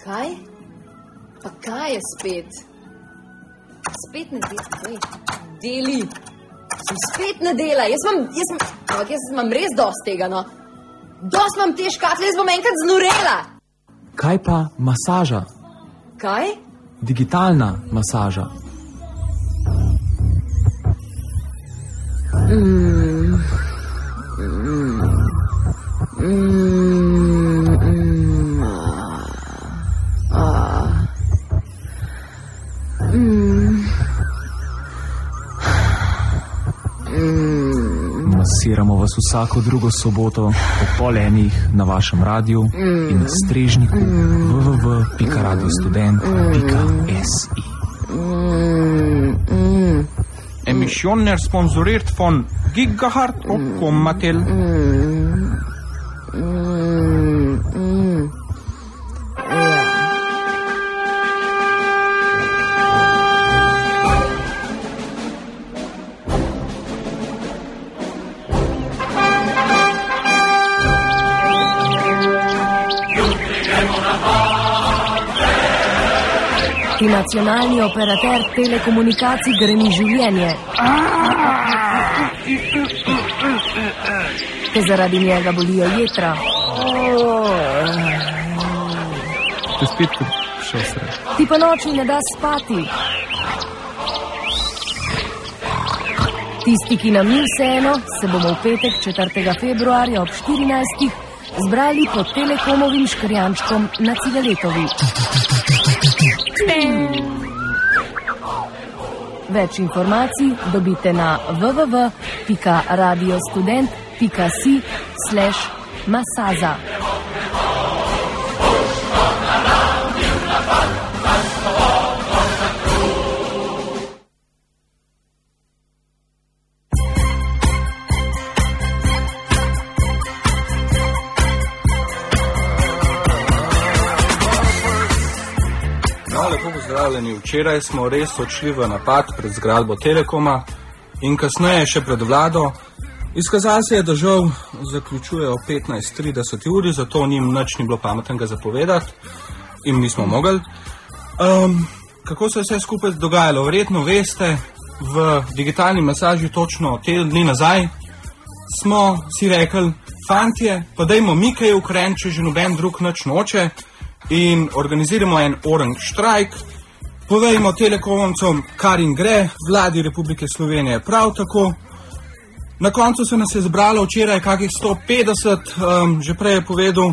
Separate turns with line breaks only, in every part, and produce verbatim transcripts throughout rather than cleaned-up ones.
Kaj? Pa kaj je spet? Spet ne dela. Deli. Sem spet ne dela. Jaz imam, jaz imam, ampak jaz imam res dost tega, no. Dost imam te škatle, jaz bom enkrat znorela.
Kaj pa masaža?
Kaj?
Digitalna masaža.
Mm. Mm. Mm. Mm. Ah. Mm. Mm.
Masiramo vas vsako drugo soboto ob pol enih na vašem radiju mm. in na strežniku mm. w w w pika radiostudent pika s i.
Mm. Mm.
Emissioner sponsoriert von Gigahertz und Kommatel.
Mm. Mm. Mm.
Ti nacionalni operater telekomunikacij greni življenje. Te zaradi njega bolijo jetra.
Te spet šestre.
Ti pa noči ne da spati. Tisti, ki nam ni vseeno, se bomo v petek četrtega februarja ob štirinajstih zbrali pod Telekomovim škrjančkom na Cigaletovi. Več informacij dobite na w w w pika radiostudent pika si slash masaza.
Lepo pozdravljeni. Včeraj smo res odšli v napad pred zgradbo Telekoma in kasneje še pred vlado. Izkazalo se je, da žal zaključujejo petnajst trideset uri, zato njim nič ni bilo pametnega zapovedati in mi smo mogli. Um, kako se je vse skupaj dogajalo? Verjetno veste, v digitalni masaži točno teden dni nazaj smo si rekli, fantje, pa dajmo mi kaj ukren, če že noben drug nič noče, in organiziramo en orang štrajk, povejmo telekomom, kar jim gre, vladi Republike Slovenije prav tako. Na koncu se nas je zbralo včeraj kakih sto petdeset, um, že prej je povedal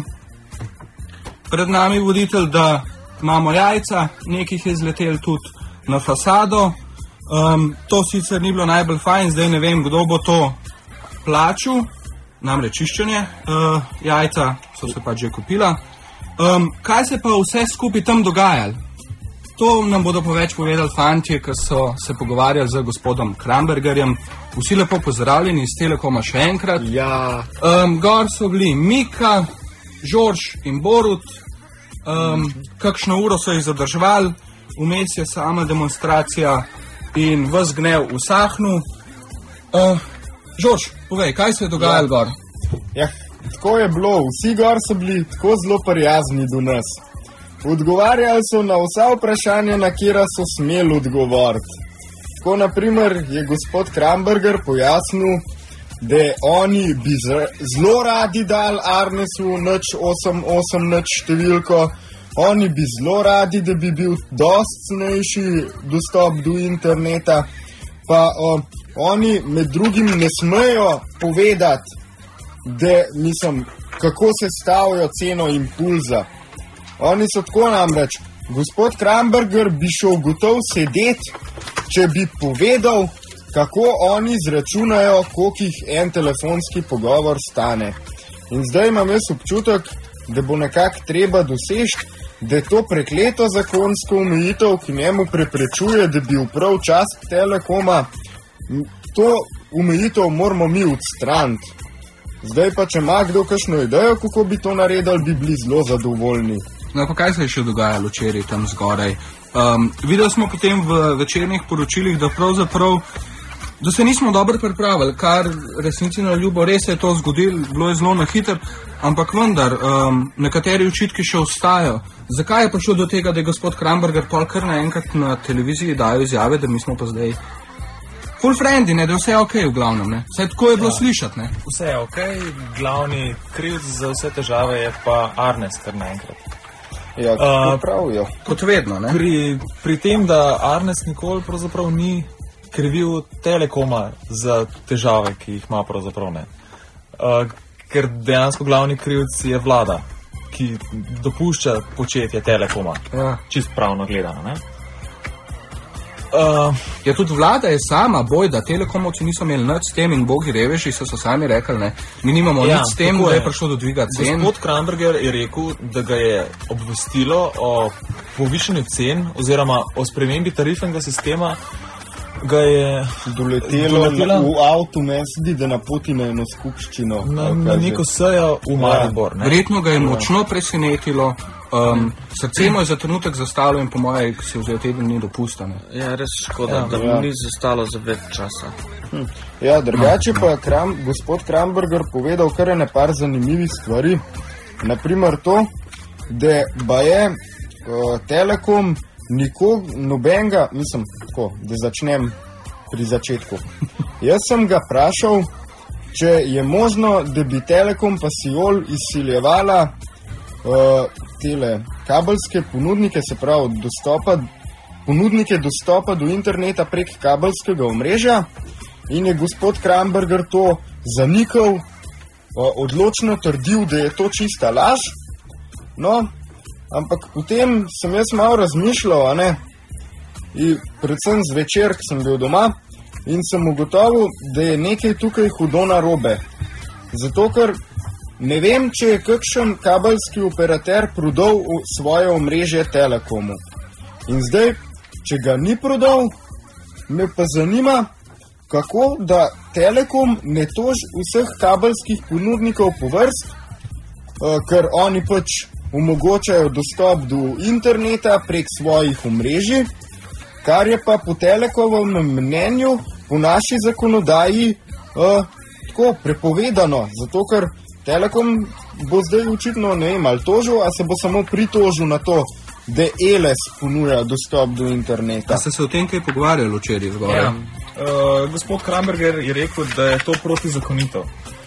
pred nami voditelj, da imamo jajca, nekih je zletel tudi na fasado. Um, to sicer ni bilo najbolj fajn, zdaj ne vem, kdo bo to plačal, namreč čiščenje, uh, jajca so se pač že kupila. Um, kaj se pa vse skupaj tam dogajalo? To nam bodo pa več povedali fantje, ki so se pogovarjali z gospodom Krambergerjem. Vsi lepo pozdravljeni iz Telekoma še enkrat.
Ja.
Um, gor so bili Mika, Žorž in Borut. Um, kakšno uro so jih zadrževali, vmes je sama demonstracija in ves gnev usahnil. Uh, Žorž, povej, kaj se je dogajalo gor?
Ja. Tako je bilo, vsi gor so bili tako zelo prijazni do nas. Odgovarjali so na vsa vprašanja, na katera so smeli odgovoriti. Tako naprimer je gospod Kramberger pojasnil, da oni bi zelo radi dali Arnesu nič osem osem nič številko, oni bi zelo radi, da bi bil dost cenejši dostop do interneta, pa o, oni med drugim ne smejo povedati, da, mislim, kako se stavijo ceno impulza. Oni so tako namreč, gospod Kramberger bi šel gotov sedeti, če bi povedal, kako oni izračunajo, koliko jih en telefonski pogovor stane. In zdaj imam jaz občutek, da bo nekako treba doseči, da je to prekleto zakonsko omejitev, ki njemu preprečuje, da bi v prav čas Telekoma, to omejitev moramo mi odstraniti. Zdaj pa, če ima kdo kakšno idejo, kako bi to naredili, bi bili zelo zadovoljni.
No, pa kaj se je še dogajalo včeraj tam zgoraj? Um, videli smo potem v večernih poročilih, da pravzaprav da se nismo dobro pripravili, kar resnici na ljubo, res je to zgodilo, bilo je zelo na hiter, ampak vendar, um, nekateri očitki še ostajajo. Zakaj je prišlo do tega, da je gospod Kramberger pol kar naenkrat na televiziji dajo izjave, da mi smo pa zdaj full friendly, ne, da je vse ok v glavnem, ne? Vse tako je bilo ja. Slišati, ne?
Vse je ok, glavni krivc za vse težave je pa Arnes kar naenkrat.
Ja, uh, pravijo.
Kot vedno, ne?
Pri, pri tem, da Arnes nikoli pravzaprav ni krivil Telekoma za težave, ki jih ima pravzaprav ne. Uh, ker dejansko glavni krivc je vlada, ki dopušča početje Telekoma,
ja.
Čist pravno gledano, ne? Uh,
ja, tudi vlada je sama boj, da Telekomovci niso imeli nič s tem in bogi reveži so, so sami rekli, ne, mi nimamo ja, nič s tem, da je prišlo do dviga cen.
Gospod Kramberger je rekel, da ga je obvestilo o povišanju cen oziroma o spremembi tarifnega sistema, ga je
doletelo, doletelo v avtu, meni zdi, da na poti na eno skupščino.
Na, na neko sejo v Maribor.
Ja, verjetno ga je močno presenetilo. Um, srce mu je za trenutek zastalo in po moje si vzel teden dni dopusta. Ne?
Ja, res škoda, ja, da mu ja. Ni zastalo za več časa.
Hm. Ja, drugače pa je Kram, gospod Kramberger povedal kar ene par zanimivih stvari. Naprimer to, da ba je uh, Telekom nikog, nobenega, mislim, tako, da začnem pri začetku. Jaz sem ga vprašal, če je možno, da bi Telekom pa Siol izsiljevala uh, tele kabelske ponudnike, se pravi dostopa, ponudnike dostopa do interneta prek kabelskega omrežja, in je gospod Kramberger to zanikal, odločno trdil, da je to čista laž. No, ampak potem sem jaz malo razmišljal, a ne, in predvsem zvečer, ko sem bil doma, in sem ugotovil, da je nekaj tukaj hudo narobe. Zato, ker ne vem, če je kakšen kabelski operater prodal svoje omrežje Telekomu. In zdaj, če ga ni prodal, me pa zanima, kako da Telekom ne toži vseh kabelskih ponudnikov po vrst, ker oni pač omogočajo dostop do interneta prek svojih omrežij, kar je pa po Telekovem mnenju, po naši zakonodaji, tako prepovedano, zato ker Telekom bo zdaj očitno, ne vem, ali tožil, a se bo samo pritožil na to, da Eles ponuja dostop do interneta.
A ste se o tem kaj pogovarjali včeraj zgoraj?
Ja. Uh, gospod Kramberger je rekel, da je to protizakonito.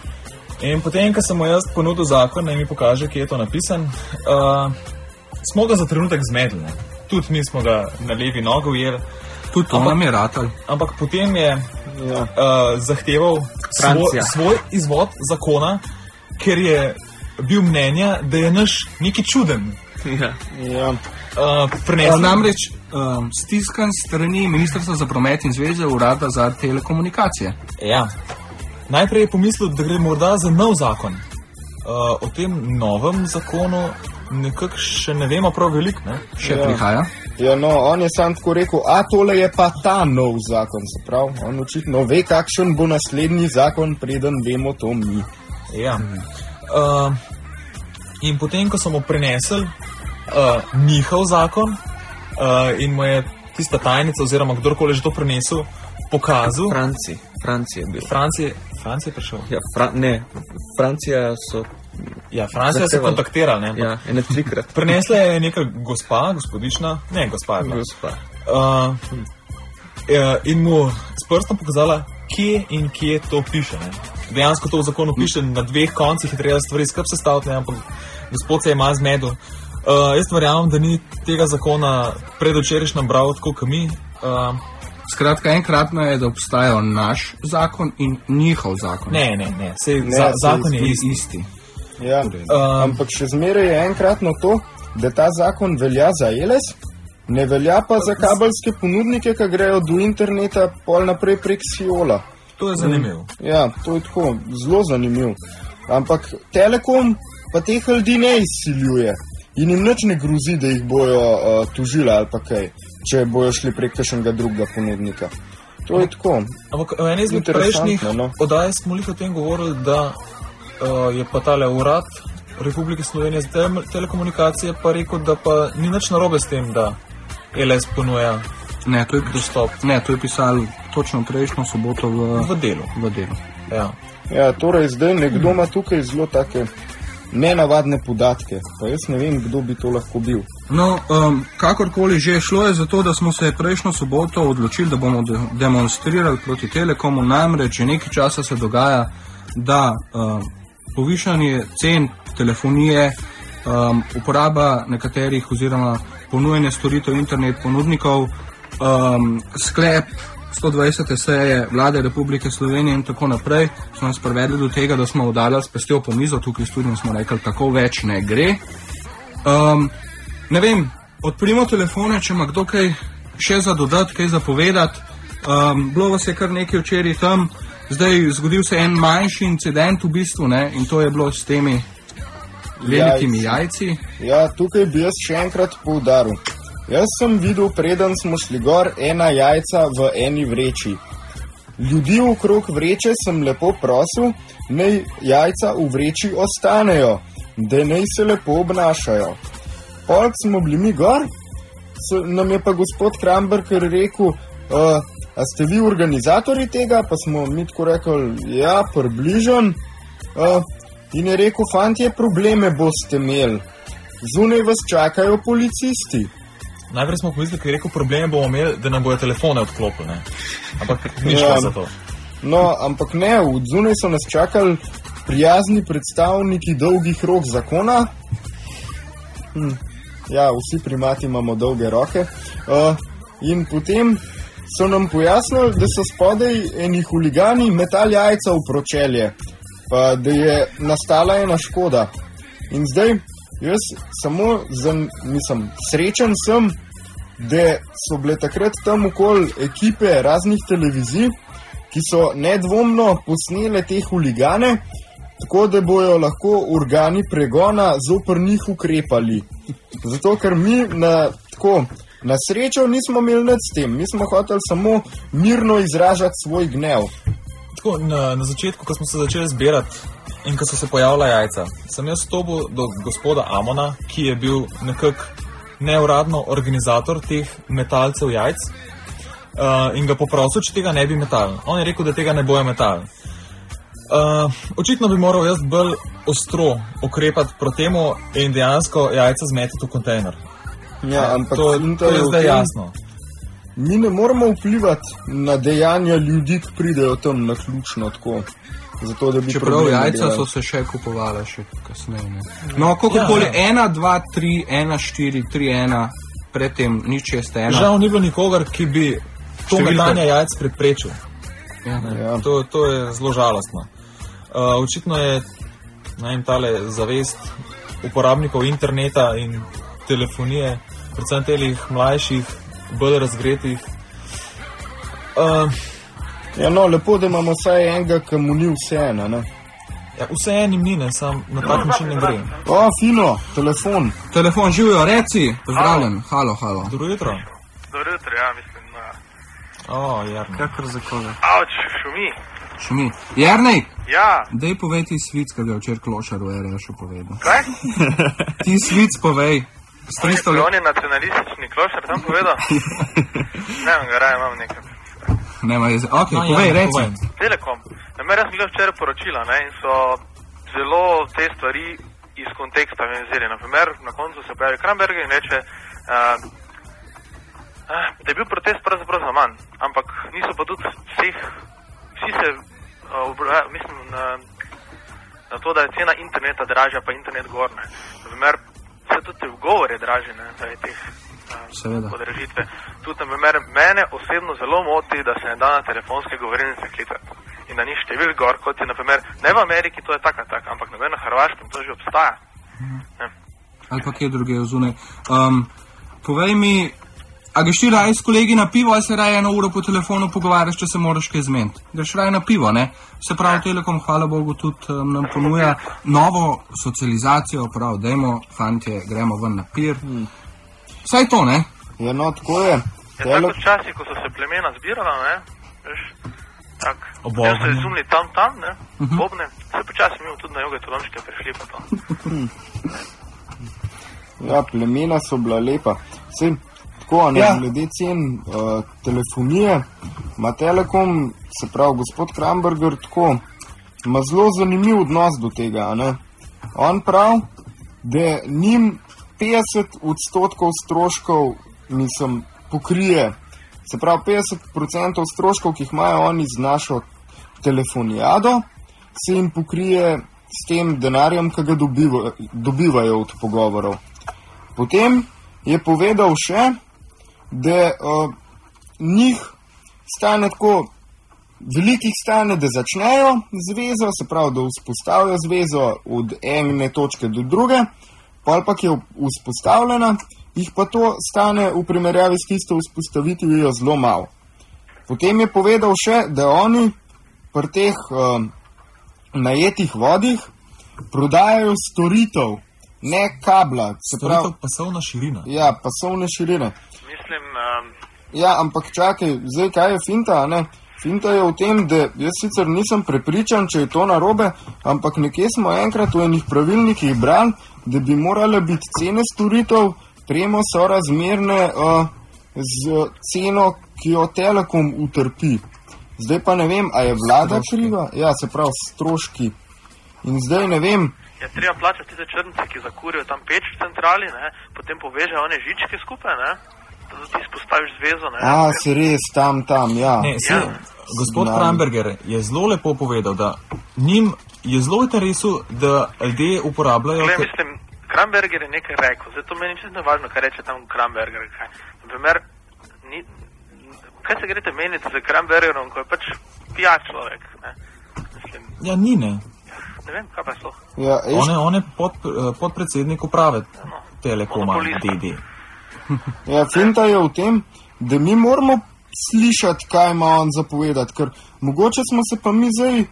In potem, ko sem mu jaz ponudil zakon, naj mi pokaže, kje je to napisan, uh, smo ga za trenutek zmedli. Ne? Tudi mi smo ga na levi nogi ujeli.
Tudi to nam je ratal.
Ampak potem je ja. uh, zahteval svoj, svoj izvod zakona, ker je bil mnenja, da je naš neki čuden.
Ja.
Ja.
Uh,
namreč um, stiskan strani Ministrstva za promet in zveze Urada za telekomunikacije.
Ja. Najprej je pomislil, da gre morda za nov zakon. Uh, o tem novem zakonu nekako še ne vemo prav veliko, ne?
Še
ja.
prihaja.
Ja, no, on je sam tako rekel, a tole je pa ta nov zakon, se pravi, on očitno ve, kakšen bo naslednji zakon, preden vemo to mi.
Ja. Uh, in potem, ko so mu prinesli uh, njihov zakon uh, in mu je tista tajnica oziroma kdorkoli že to prinesel, pokazal.
Franci, Franci je bil.
Franci, Franci je prišel.
Ja, Fra ne, Francija so...
Ja, Francija so kontaktirali, ne?
Ja, ene trikrat.
Prinesla je neka gospa, gospodična, ne, gospa je bila.
Gospa.
Uh, in mu s prstom pokazala, kje in kje to piše, ne? Dejansko to v zakonu piše, na dveh koncih je treba stvari skrb sestaviti, ampak gospod se je malo zmedel. Uh, jaz verjamem, da ni tega zakona predvčerajšnjem bral tako, kot mi. Uh,
Skratka, enkratno je, da obstajajo naš zakon in njihov zakon.
Ne, ne, ne, Sej, ne za, zakon je isti.
isti.
Ja, um, ampak še zmeraj je enkratno to, da ta zakon velja za Eles, ne velja pa za kabelske ponudnike, ki grejo do interneta pol naprej prek Siola.
To je zanimivo.
Ja, to je tako, zelo zanimivo. Ampak Telekom pa teh ljudi ne izsiljuje in jim nič ne grozi, da jih bojo uh, tužili ali pa kaj, če bojo šli prek kakšnega drugega ponudnika. To je tako.
Ampak v eni izmed prejšnjih no? odaj smo o tem govorili, da uh, je pa tale urad Republike Slovenije za te telekomunikacije pa rekel, da pa ni nič narobe s tem, da Eles ponuja
Ne, to je,
dostop.
Ne, to je pisalo točno prejšnjo soboto v,
v delu.
V delu.
Ja.
Ja, torej zdaj nekdo ima tukaj zelo take nenavadne podatke, pa jaz ne vem, kdo bi to lahko bil.
No, um, kakorkoli že, šlo je za to, da smo se prejšnjo soboto odločili, da bomo de demonstrirali proti Telekomu, namreč že nekaj časa se dogaja, da um, povišanje cen telefonije, um, uporaba nekaterih oziroma ponujanje storitev internet ponudnikov, um, sklep sto dvajsete seje Vlade Republike Slovenije in tako naprej, so nas privedli do tega, da smo udarjali s pestjo po mizo, tukaj v studiu smo rekli, tako več ne gre. Um, ne vem, odprimo telefone, če ima kdo kaj še za dodati, kaj za povedati. Um, bilo vas je kar nekaj včeraj tam, zdaj zgodil se en manjši incident v bistvu, ne, in to je bilo s temi velikimi jajci.
Ja, tukaj bi jaz še enkrat poudaril. Jaz sem videl, preden smo šli gor, ena jajca v eni vreči. Ljudi okrog vreče sem lepo prosil, naj jajca v vreči ostanejo, da naj se lepo obnašajo. Polk smo bili mi gor, so, nam je pa gospod Kramberger rekel, uh, a ste vi organizatori tega? Pa smo mi tako rekli, ja, približen. Uh, in je rekel, fantje, probleme boste imeli. Zunaj vas čakajo policisti.
Najprej smo pomislili, ker je rekel, probleme bomo imeli, da nam bojo telefone odklopili, ne? Ampak ni šlo
Ja.
za to.
No, ampak ne, od zunaj so nas čakali prijazni predstavniki dolgih rok zakona. Hm. Ja, vsi primati imamo dolge roke. Uh, in potem so nam pojasnili, da so spodaj eni huligani metali jajca v pročelje, pa da je nastala ena škoda. In zdaj jaz samo, za, mislim, srečen sem, da so bile takrat tam okoli ekipe raznih televizij, ki so nedvomno posnele te huligane, tako da bojo lahko organi pregona zoper njih ukrepali. Zato, ker mi na, tako, na srečo nismo imeli nič s tem, mi smo hoteli samo mirno izražati svoj gnev.
Tako, na, na začetku, ko smo se začeli zbirati in ko so se pojavila jajca, sem jaz stopil do gospoda Amona, ki je bil nekako neuradno organizator teh metalcev jajc, uh, in ga poprosil, če tega ne bi metali. On je rekel, da tega ne bojo metali. Uh, očitno bi moral jaz bolj ostro ukrepati proti temu in dejansko jajca zmetiti v kontejner.
Ja, ampak
to, to je zdaj jasno.
Mi ne moramo vplivati na dejanja ljudi, ki pridejo tam na ključno tako. Zato, da bi
Čeprav jajca so se še kupovala še kasneje. No, kakorkoli,
Ja, ja.
ena, dva, tri, ena, štiri, tri, ena, predtem nič šest, ena.
Žal ni bilo nikogar, ki bi to
Številko.
metanje jajc preprečil.
Ja.
Ja.
To, to je zelo žalostno. Uh, očitno je ne vem, tale zavest uporabnikov interneta in telefonije, predvsem telih mlajših, bolj razgretih. Uh,
Ja, no, lepo, da imamo vsaj enega, ki mu ni vseeno, ne?
ja, vse enim ni, ne, sam na tak način ne gre.
O, fino, telefon.
Telefon, živijo, reci, pozdravljen, halo, halo.
Dobro jutro.
Dobro jutro, ja, mislim na...
O, Jarno.
Kakor za koga?
Avč, šumi.
Šumi. Jernej,
Ja,
dej povej ti svic, ki ga je včer Klošar v R Š-u povedal.
kaj?
Ti svic povej. S
On je,
tristo let...
on je nacionalistični klošar tam povedal? Ne vem, ga raje imam nekaj.
Nema jeze... Ok,
No,
povej,
Jarno,
reci.
povej.
Telekom. Namer, jaz sem gledal včeraj poročila, ne, in so zelo te stvari iz konteksta vzeli. Naprimer, na koncu se pojavi Kramberger in reče, uh, uh, da je bil protest pravzaprav za manj, ampak niso pa tudi vseh, vsi se, uh, obra, mislim, na, na to, da je cena interneta dražja, pa internet gorne. Naprimer, vse tudi vgovor je dražji, ne, zaradi teh
Seveda.
podražitve. Tudi, naprimer, mene osebno zelo moti, da se ne da na telefonske govorilnice klicati. In da ni številk gor, kot je, naprimer, ne v Ameriki, to je taka, taka, ampak naprimer na Hrvaškem to že obstaja. Ne.
Ali pa kje druge zunaj. Um, povej mi, a greš ti raje s kolegi na pivo, ali se raje eno uro po telefonu pogovarjaš, če se moraš kaj zmeniti? Greš raje na pivo, ne? Se pravi, Telekom, hvala Bogu, tudi um, nam ponuja novo socializacijo, prav, dajmo, fantje, gremo ven na pir. Vsaj to, ne?
Ja, no, tako je.
Je
Tele...
tako časi, ko so se plemena zbirala, ne, veš, tak,
Ob
potem so
ognju.
izumili tam, tam, ne, bobne, se počasi mimo tudi na Joge Tolomške prišli pa to.
Ja, plemena so bila lepa. Sej, tako, ne,
Ja.
glede cen uh, telefonije, ima Telekom, se pravi gospod Kramberger, tako, ima zelo zanimiv odnos do tega, a ne. On pravi, da njim petdeset odstotkov stroškov, mislim, pokrije, se pravi petdeset procentov stroškov, ki jih imajo oni z našo telefonijado, se jim pokrije s tem denarjem, ki ga dobiva, dobivajo od pogovorov. Potem je povedal še, da uh, njih stane tako, velikih stane, da začnejo zvezo, se pravi, da vzpostavijo zvezo od ene točke do druge, pol pa, ki je vzpostavljena, jih pa to stane v primerjavi s tisto vzpostavitvijo zelo malo. Potem je povedal še, da oni pri teh uh, najetih vodih prodajajo storitev, ne kabla. Se
Storitev
pravi,
pasovna širina.
ja, pasovne širine.
Mislim, um,
Ja, ampak čakaj, zdaj kaj je finta, a ne? Finta je v tem, da jaz sicer nisem prepričan, če je to narobe, ampak nekje smo enkrat v enih pravilnikih brali, da bi morale biti cene storitev premo sorazmerne uh, z ceno, ki jo Telekom utrpi. Zdaj pa ne vem, a je vlada
Stroški.
kriva? Ja, se pravi stroški. In zdaj ne vem,
je treba plačati tiste črnce, ki zakurijo tam peč v centrali, ne, potem povežejo one žičke skupaj, ne, da ti spostaviš zvezo, ne.
a se res tam, tam, ja.
Ne, se,
Ja.
gospod
Znam.
Kramberger je zelo lepo povedal, da njim je zelo v interesu, da ljudje uporabljajo.
Glej,
ker-
mislim, Kramberger je nekaj rekel, zdaj to meni čisto ne važno, kaj reče tam Kramberger. Kaj. Naprimer, ni, kaj se greste meniti z Krambergerom, ko je pač pijač človek, ne. Mislim,
Ja, ni ne.
ne vem, kaj pa je to.
ja eš,
On je, on je pod, eh, podpredsednik uprave Telekoma
Monopolist.
D D.
Ja, finta je v tem, da mi moramo slišati, kaj ima on zapovedati, ker mogoče smo se pa mi zdaj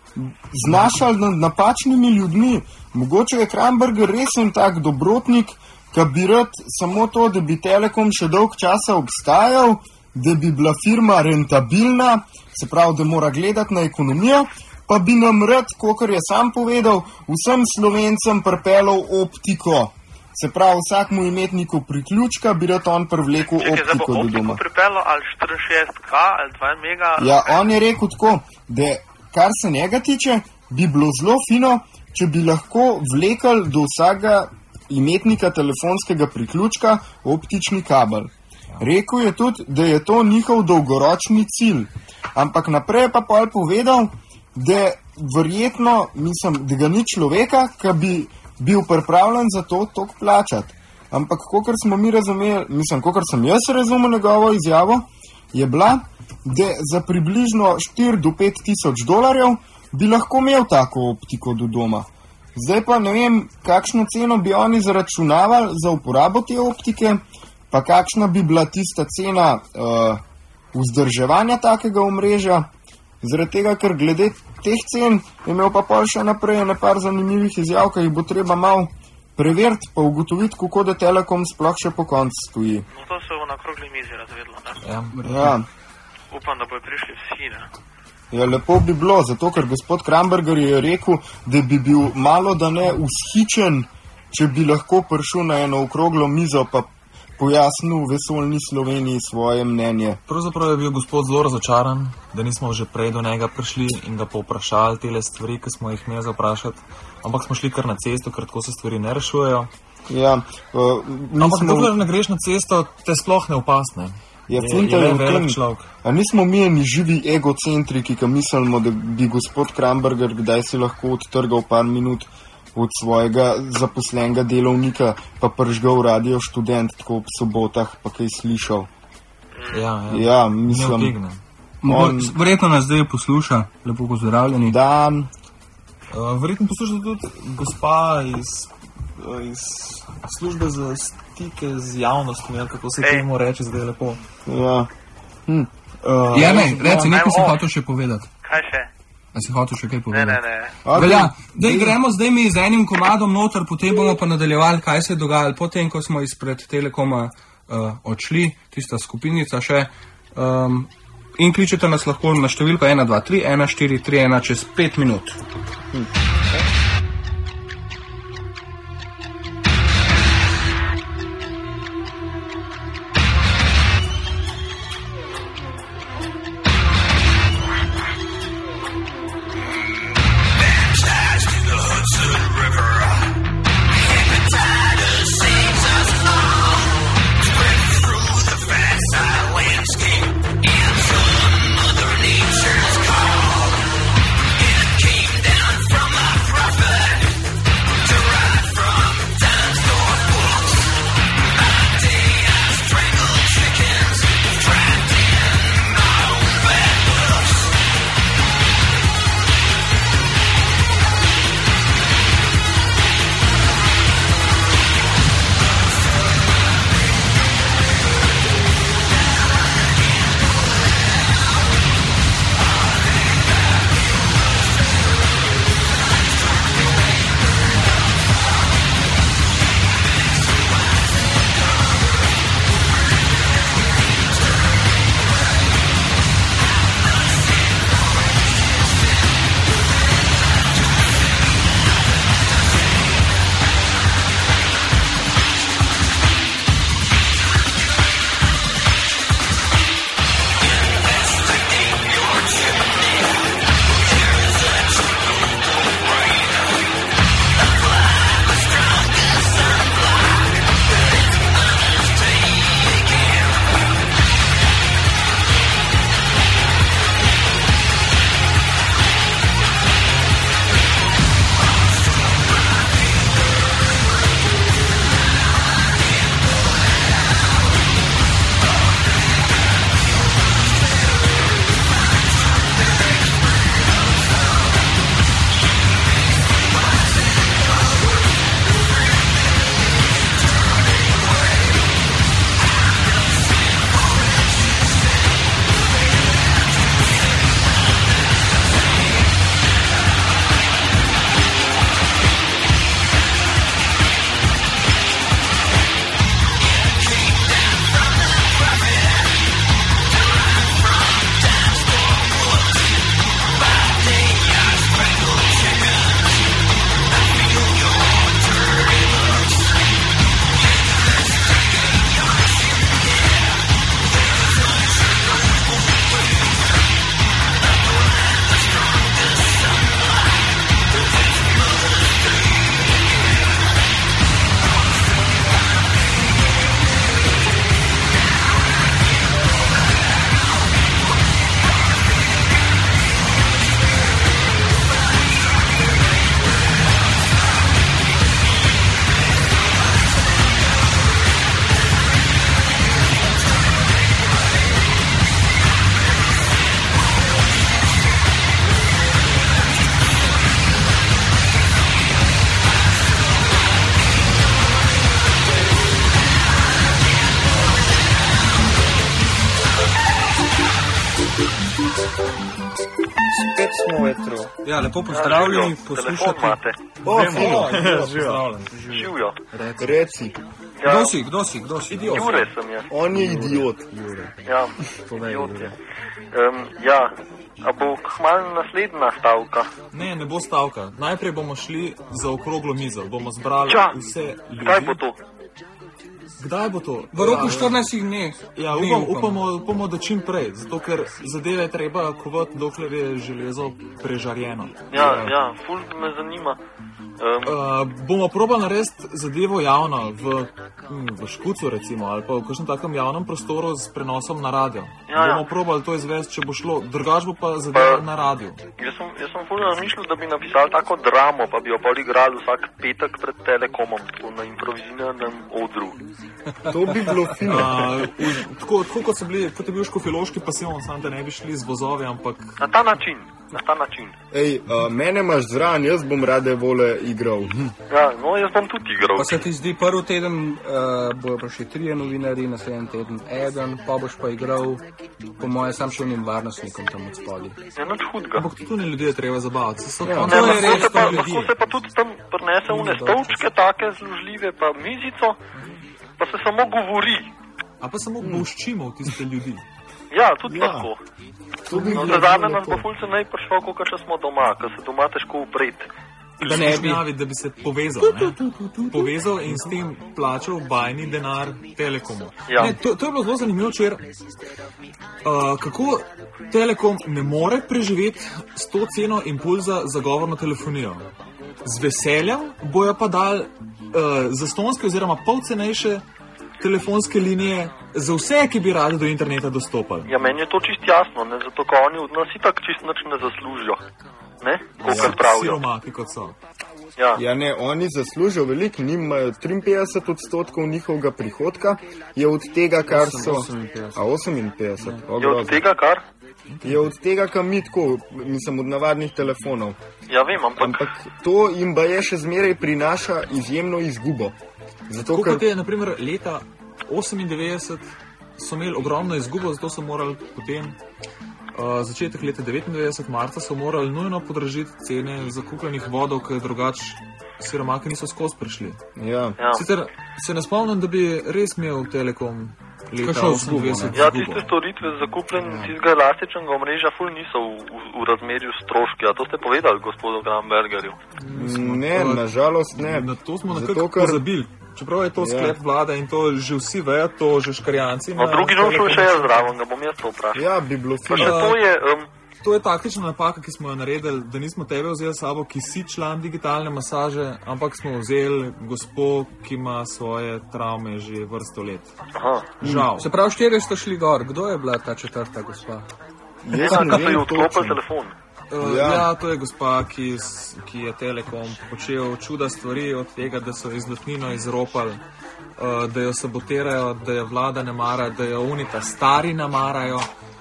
znašali nad napačnimi ljudmi. Mogoče je Kramberger resen tak dobrotnik, ki bi rad samo to, da bi Telekom še dolg časa obstajal, da bi bila firma rentabilna, se pravi, da mora gledati na ekonomijo, pa bi nam rad, kakor je sam povedal, vsem Slovencem pripeljal optiko. Se pravi, vsakmu imetniku priključka bi rad on privlekel
Čekaj, zdaj bo
optiko do
optiko
doma.
pripeljal ali štiriinšestdeset K ali dva mega.
Ja, on je rekel tako, da kar se njega tiče, bi bilo zelo fino, če bi lahko vlekli do vsakega imetnika telefonskega priključka optični kabel. Rekel je tudi, da je to njihov dolgoročni cilj. Ampak naprej je pa pol povedal, da verjetno, mislim, da ga ni človeka, ki bi bil pripravljen za to toliko plačati. Ampak, kakor smo mi razumeli, mislim, kakor sem jaz razumel njegovo izjavo, je bila, da za približno štiri do pet tisoč dolarjev bi lahko imel tako optiko do doma. Zdaj pa ne vem, kakšno ceno bi oni zaračunavali za uporabo te optike, pa kakšna bi bila tista cena uh, vzdrževanja takega omrežja. Zaradi tega, ker glede teh cen je imel pa pol še naprej nekaj zanimivih izjav, ki jih bo treba malo preveriti, pa ugotoviti, kako da Telekom sploh še po koncu stoji.
No, to se bo na krogli mizi razvedlo, ne.
Ja.
Ja.
Upam, da bojo prišli vsi, ne.
Ja, lepo bi bilo, zato ker gospod Kramberger je rekel, da bi bil malo da ne ushičen, če bi lahko prišel na eno okroglo mizo pa pojasnil vesoljni Sloveniji svoje mnenje.
Pravzaprav je bil gospod zelo razočaran, da nismo že prej do njega prišli in ga povprašali tele stvari, ki smo jih imeli za vprašati, ampak smo šli kar na cesto, ker tako se stvari ne rešujejo.
Ja, uh,
Ampak
smo,
dokler ne greš na cesto, te sploh ne opasne.
ja,
Je-
finta
je
je
le
v
velik
tem,
človek.
a nismo mi eni živi egocentriki, ki mislimo, da bi gospod Kramberger kdaj si lahko odtrgal par minut od svojega zaposlenega delovnika, pa pržgal radio študent tako ob sobotah, pa kaj slišal.
Ja, ja.
Ja,
Ne
mislim,
utegne.
Mogo,
On-
verjetno nas zdaj posluša, lepo pozdravljeni.
dan,
Uh, verjetno poslušate tudi gospa iz, uh, iz službe za stike z javnostmi, ali kako se
Ej.
temu reče, zdaj je lepo.
ja. Hm.
Uh,
Ja, ne, reci, nekaj si
Naj- o.
hotel še povedati.
Kaj še?
A si hotel še kaj
Ne,
povedati?
ne, ne.
Okay.
Velja, dej gremo zdaj mi z enim komadom noter, potem bomo pa nadaljevali, kaj se je dogajalo potem, ko smo izpred Telekoma uh, odšli, tista skupinica še. Um, in kličete nas lahko na številko ena dva tri ena štiri tri ena čez pet minut.
Spet smo v etru.
Ja, lepo pozdravljeni,
Telefon
poslušate.
imate.
O, fino.
Pozdravljen.
Živijo.
Reci,
Ja,
Kdo si, kdo si, kdo si?
Jure sem jaz.
on je idiot.
Ja, idiot je. Um, ja, a bo kmalu naslednja stavka?
Ne, ne bo stavka. Najprej bomo šli za okroglo mizo. Bomo zbrali
Ja,
vse ljudi.
Kdaj bo to?
Kdaj bo to?
V roku štirinajstih dneh.
Ja,
Dni,
upam, upamo, upamo, da čim prej, zato ker zadeve je treba kovati, dokler je železo prežarjeno.
Ja, ja, ful me zanima. Um,
Uh, bomo probali narediti zadevo javno, v, hm, v Škucu recimo, ali pa v kakšnem takem javnem prostoru s prenosom na radio.
Ja, ja.
Bomo probali to izvesti, če bo šlo, drugač bo pa zadeva
Pa-
na radiju.
jaz sem, jaz sem ful razmišljal, da bi napisal tako dramo, pa bi jo pol igrali vsak petek pred Telekomom, tako na improviziranem odru.
To bi bilo fino.
Uh, v, tako, tako kot, so bili, kot je bil škofjeloški pasijon, samo da ne bi šli z vozovi, ampak
Na ta način, na ta način.
Ej, uh, mene imaš zraven, jaz bom rade vole igral. Hm.
Ja, no, jaz bom tudi igral.
Pa se ti zdi, prvi teden uh, bojo prišli trije novinari, naslednji teden eden, pa boš pa igral, po moje, sam še unim varnostnikom tam od spodaj.
Ja, nič hudega.
ampak tudi ne ljudje je treba zabavati. So,
Ja.
ja.
Ne,
to je
lahko,
res,
se pa,
to ljudi.
lahko se pa tudi tam prinese une stolčke, take zložljive, pa mizico, pa se samo govori.
A pa samo boščimo v tiste ljudi.
Ja, tudi
Ja.
lahko.
To bi
No,
bilo
za zadnje nas
lepo.
bo fulce naj prišlo, kot če smo doma, ker se doma težko upreti.
Da ne bi.
Izmenjavi, da bi se povezal, ne? povezal in s tem plačal bajni denar Telekomu.
Ja.
Ne, to, to je bilo zelo zanimivo včeraj. Uh, kako Telekom ne more preživeti s to ceno impulza za govorno telefonijo. Z veseljem bojo pa dal uh, zastonske oziroma polcenejše telefonske linije za vse, ki bi radi do interneta dostopali.
Ja, meni je to čist jasno, ne? Zato ko oni od nas itak čist nič ne zaslužijo. Ne? Kokor pravijo.
Siromaki kot so.
Ja.
Ja, ne, oni zaslužijo veliko, nimajo triinpetdeset odstotkov njihovega prihodka, je od tega, kar so.
oseminpetdeset.
A oseminpetdeset, o,
Je od
grozno.
tega kar?
Je od tega, kar mi tako, mislim, od navadnih telefonov.
Ja, vem, ampak
Ampak to jim baje še zmeraj prinaša izjemno izgubo. Zato,
Tako
ker
kot je, naprimer, leta osemindevetdeset so imeli ogromno izgubo, zato so morali potem, uh, začetek leta devetindevetdeset, marca, so morali nujno podražiti cene zakupljenih vodov, ker drugače siromaki niso skozi prišli.
ja.
ja.
Sicer se ne spomnim, da bi res imel Telekom leta
Kakšno izgubo,
osemindevetdeset
Ja,
izgubo.
tiste storitve za kupljenje tistega elastičnega omrežja ful niso v, v, v razmerju s stroški. A to ste povedali gospodu Grambergerju?
Ne, nažalost ne.
Na to smo
Zato,
nekako
ker-
pozabili. Čeprav je to
Ja.
sklep vlade in to že vsi vejo, to že škarjanci.
No,
na
drugi žal šel
Telekomu
še jaz zraven, ga bom jaz to vprašal.
Ja, bi bilo
Pa še
fino.
to je, um,
To je taktična napaka, ki smo jo naredili, da nismo tebe vzeli s sabo, ki si član digitalne masaže, ampak smo vzeli gospo, ki ima svoje travme že vrsto let.
aha.
Žal.
Se pravi, štiri ste šli gor. Kdo je bila ta četrta gospa?
Jaz
Ja,
ne
ko so ji
vem
odklopili
točno.
telefon.
Uh,
Ja.
ja. ja, to je gospa, ki, s- ki je Telekom počel čuda stvari, od tega, da so izlotnino izropali, uh, da jo sabotirajo, da jo vlada ne mara, da jo unita stari namarajo.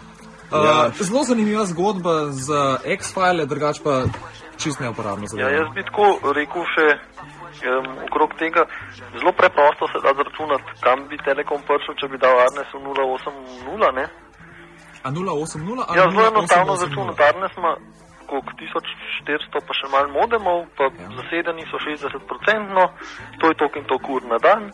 Uh,
Ja.
Zelo zanimiva zgodba za X-file, drugače pa čist neuporabno za
Ja, jaz bi tako rekel še um, okrog tega, zelo preprosto se da zračunati, kam bi Telekom prišel, če bi dal Arnesu nula osem nula, ne?
A nula osem nula? ali
Ja, zelo
nula
enostavno
osem osem nula?
zračunati. Arnes ima koliko tisoč štiristo pa še malo modemov, pa zasedeni so šestdeset procentno, to je toliko in toliko ur na dan,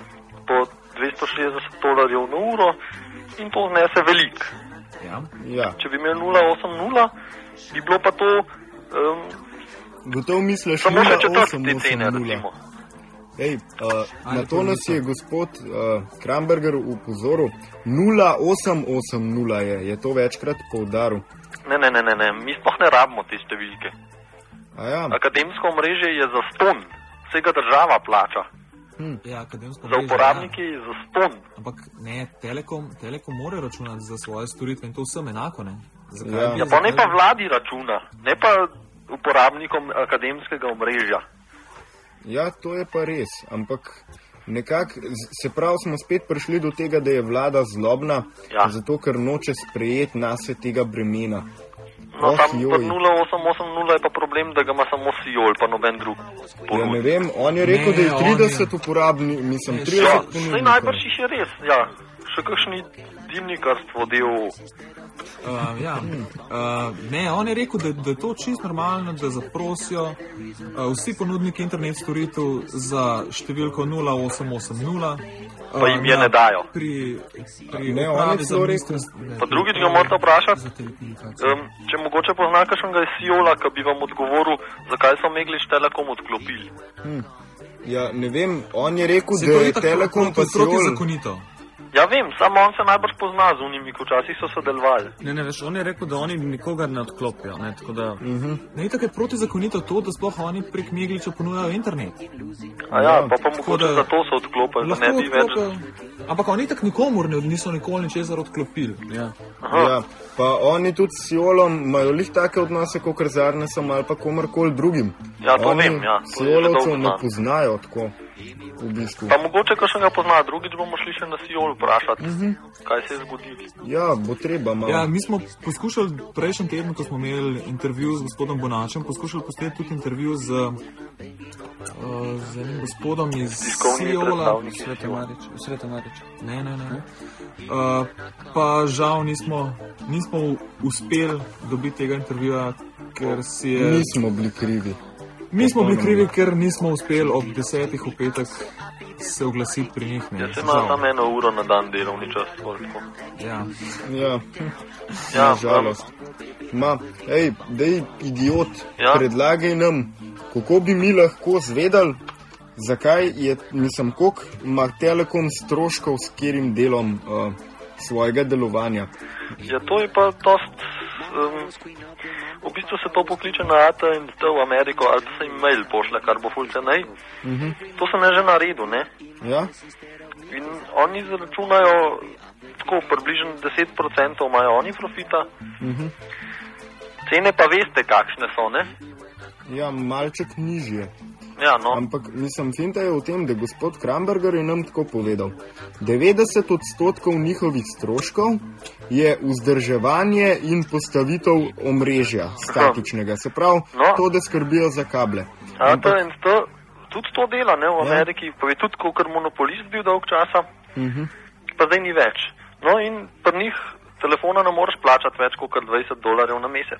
po dvesto šestdeset dolarjev na uro in to znese veliko.
Ja.
Ja,
Če bi imel nula osem nula, bi bilo pa to um,
gotovo misliš
samo še
nula
četrt
osem
te
osem
cene,
nula.
recimo.
Ej, uh, na
Ali
to
pa
nas
niso.
je gospod uh, Kramberger upozoril. nula osem osem nula je, je to večkrat poudaril.
Ne, ne, ne, ne, ne, mi sploh ne rabimo te številke.
A ja,
Akademsko omrežje je za ston, vsega država plača.
Ja, akademsko
Za
mrežo,
uporabnike je za ston.
Ja. Ampak ne, Telekom, Telekom mora računati za svoje storitve in to vsem enako, ne? Zakaj
Ja.
bi-
Ja, pa ne
zakaj
pa
bi-
vladi računa, ne pa uporabnikom akademskega omrežja.
ja, to je pa res, ampak nekako, z- se pravi, smo spet prišli do tega, da je vlada zlobna,
Ja.
zato ker noče sprejeti nase tega bremena.
No,
Oh,
tam
joj.
pri nula osem osem nula je pa problem, da ga ima samo Sijol, pa noben drug.
Ja, ne vem, on je rekel,
Ne,
da je
on
trideset uporabni, mislim,
Ne,
Ja,
trideset
saj
ponudnikov.
najbrž jih je res, ja. Še kakšni dimnikarstvo del.
Uh, ja. uh, ne, on je rekel, da, da je to čisto normalno, da zaprosijo uh, vsi ponudniki internet storitev za številko nula osem osem nula. Uh,
Pa jim je ne dajo.
Pri, pri
Ne, on je celo rekel.
Pa drugič ga morate vprašati, um, če mogoče pozna kakšnega iz Siola, ki bi vam odgovoril, zakaj so Meglič Telekom odklopili.
Hm. Ja, ne vem, on je rekel,
Se
da
to
je
itak
Telekom pa
proti
Siol.
zakonito.
Ja vem, samo on se najbrž pozna z unimi, ko včasih so sodelovali.
Ne, ne, veš, on je rekel, da oni nikogar ne odklopijo, ne, tako da...
Ne, tako je protizakonito to, da sploh oni prek Megliča ponujajo internet.
A ja, pa pa
Tako
mogoče
da-
zato so odklopili, da ne
Lahko
bi več...
odklopijo, ampak oni tako nikomur ne, niso nikoli ničesar odklopili.
Ja.
Ja, pa oni tudi s Siolom imajo lih take odnose, kot z Arnesom ali pa komarkoli drugim.
Ja, to
oni
vem, ja, to je že
Siolovcev
dolgo
ne
znam.
poznajo tako, v bistvu.
Pa mogoče kakšnega pozna, drugič bomo šli še na Siol vprašati, kaj se je zgodilo.
Ja, bo treba malo.
Ja, mi smo poskušali prejšnji teden, ko smo imeli intervju z gospodom Bonačem, poskušali posneti tudi intervju z, uh, z enim gospodom iz
Tiskovni
Siola.
predstavnik.
Svete Marič, Svete Marič.
Ne, ne, ne. Uh, pa žal nismo, nismo uspeli dobiti tega intervjuja, ker si je...
Nismo bili krivi.
Mi smo bili krivi, ker nismo uspeli ob desetih v petek se oglasiti pri njih. Ne.
Ja, se ima
Žal.
samo eno uro na dan delovni čas. Koliko.
Ja.
Ja,
Ja,
na žalost. Ma, ej, dej, idiot,
Ja?
predlagaj nam, kako bi mi lahko zvedali, zakaj je, mislim, koliko ima Telekom stroškov s katerim delom uh, svojega delovanja.
Ja, to je pa dost... Um, v bistvu se to pokliče na A T in T v Ameriko, ali da se jim mail pošle, kar bo ful cenej.
Mhm.
To sem je že naredil, ne?
Ja?
In oni zaračunajo tako približno deset procentov imajo oni profita.
Mhm.
Cene pa veste, kakšne so, ne?
Ja, malček nižje.
Ja, no.
Ampak, mislim, finta je v tem, da gospod Kramberger je nam tako povedal. devetdeset odstotkov njihovih stroškov je vzdrževanje in postavitev omrežja statičnega. Se pravi,
No.
to, da skrbijo za kable.
A T in T tudi to dela, ne, v Ameriki, pa je tudi kot monopolist bil dolg časa,
Mhm.
pa zdaj ni več. No in pri njih telefona ne moreš plačati več kot dvajset dolarjev na mesec.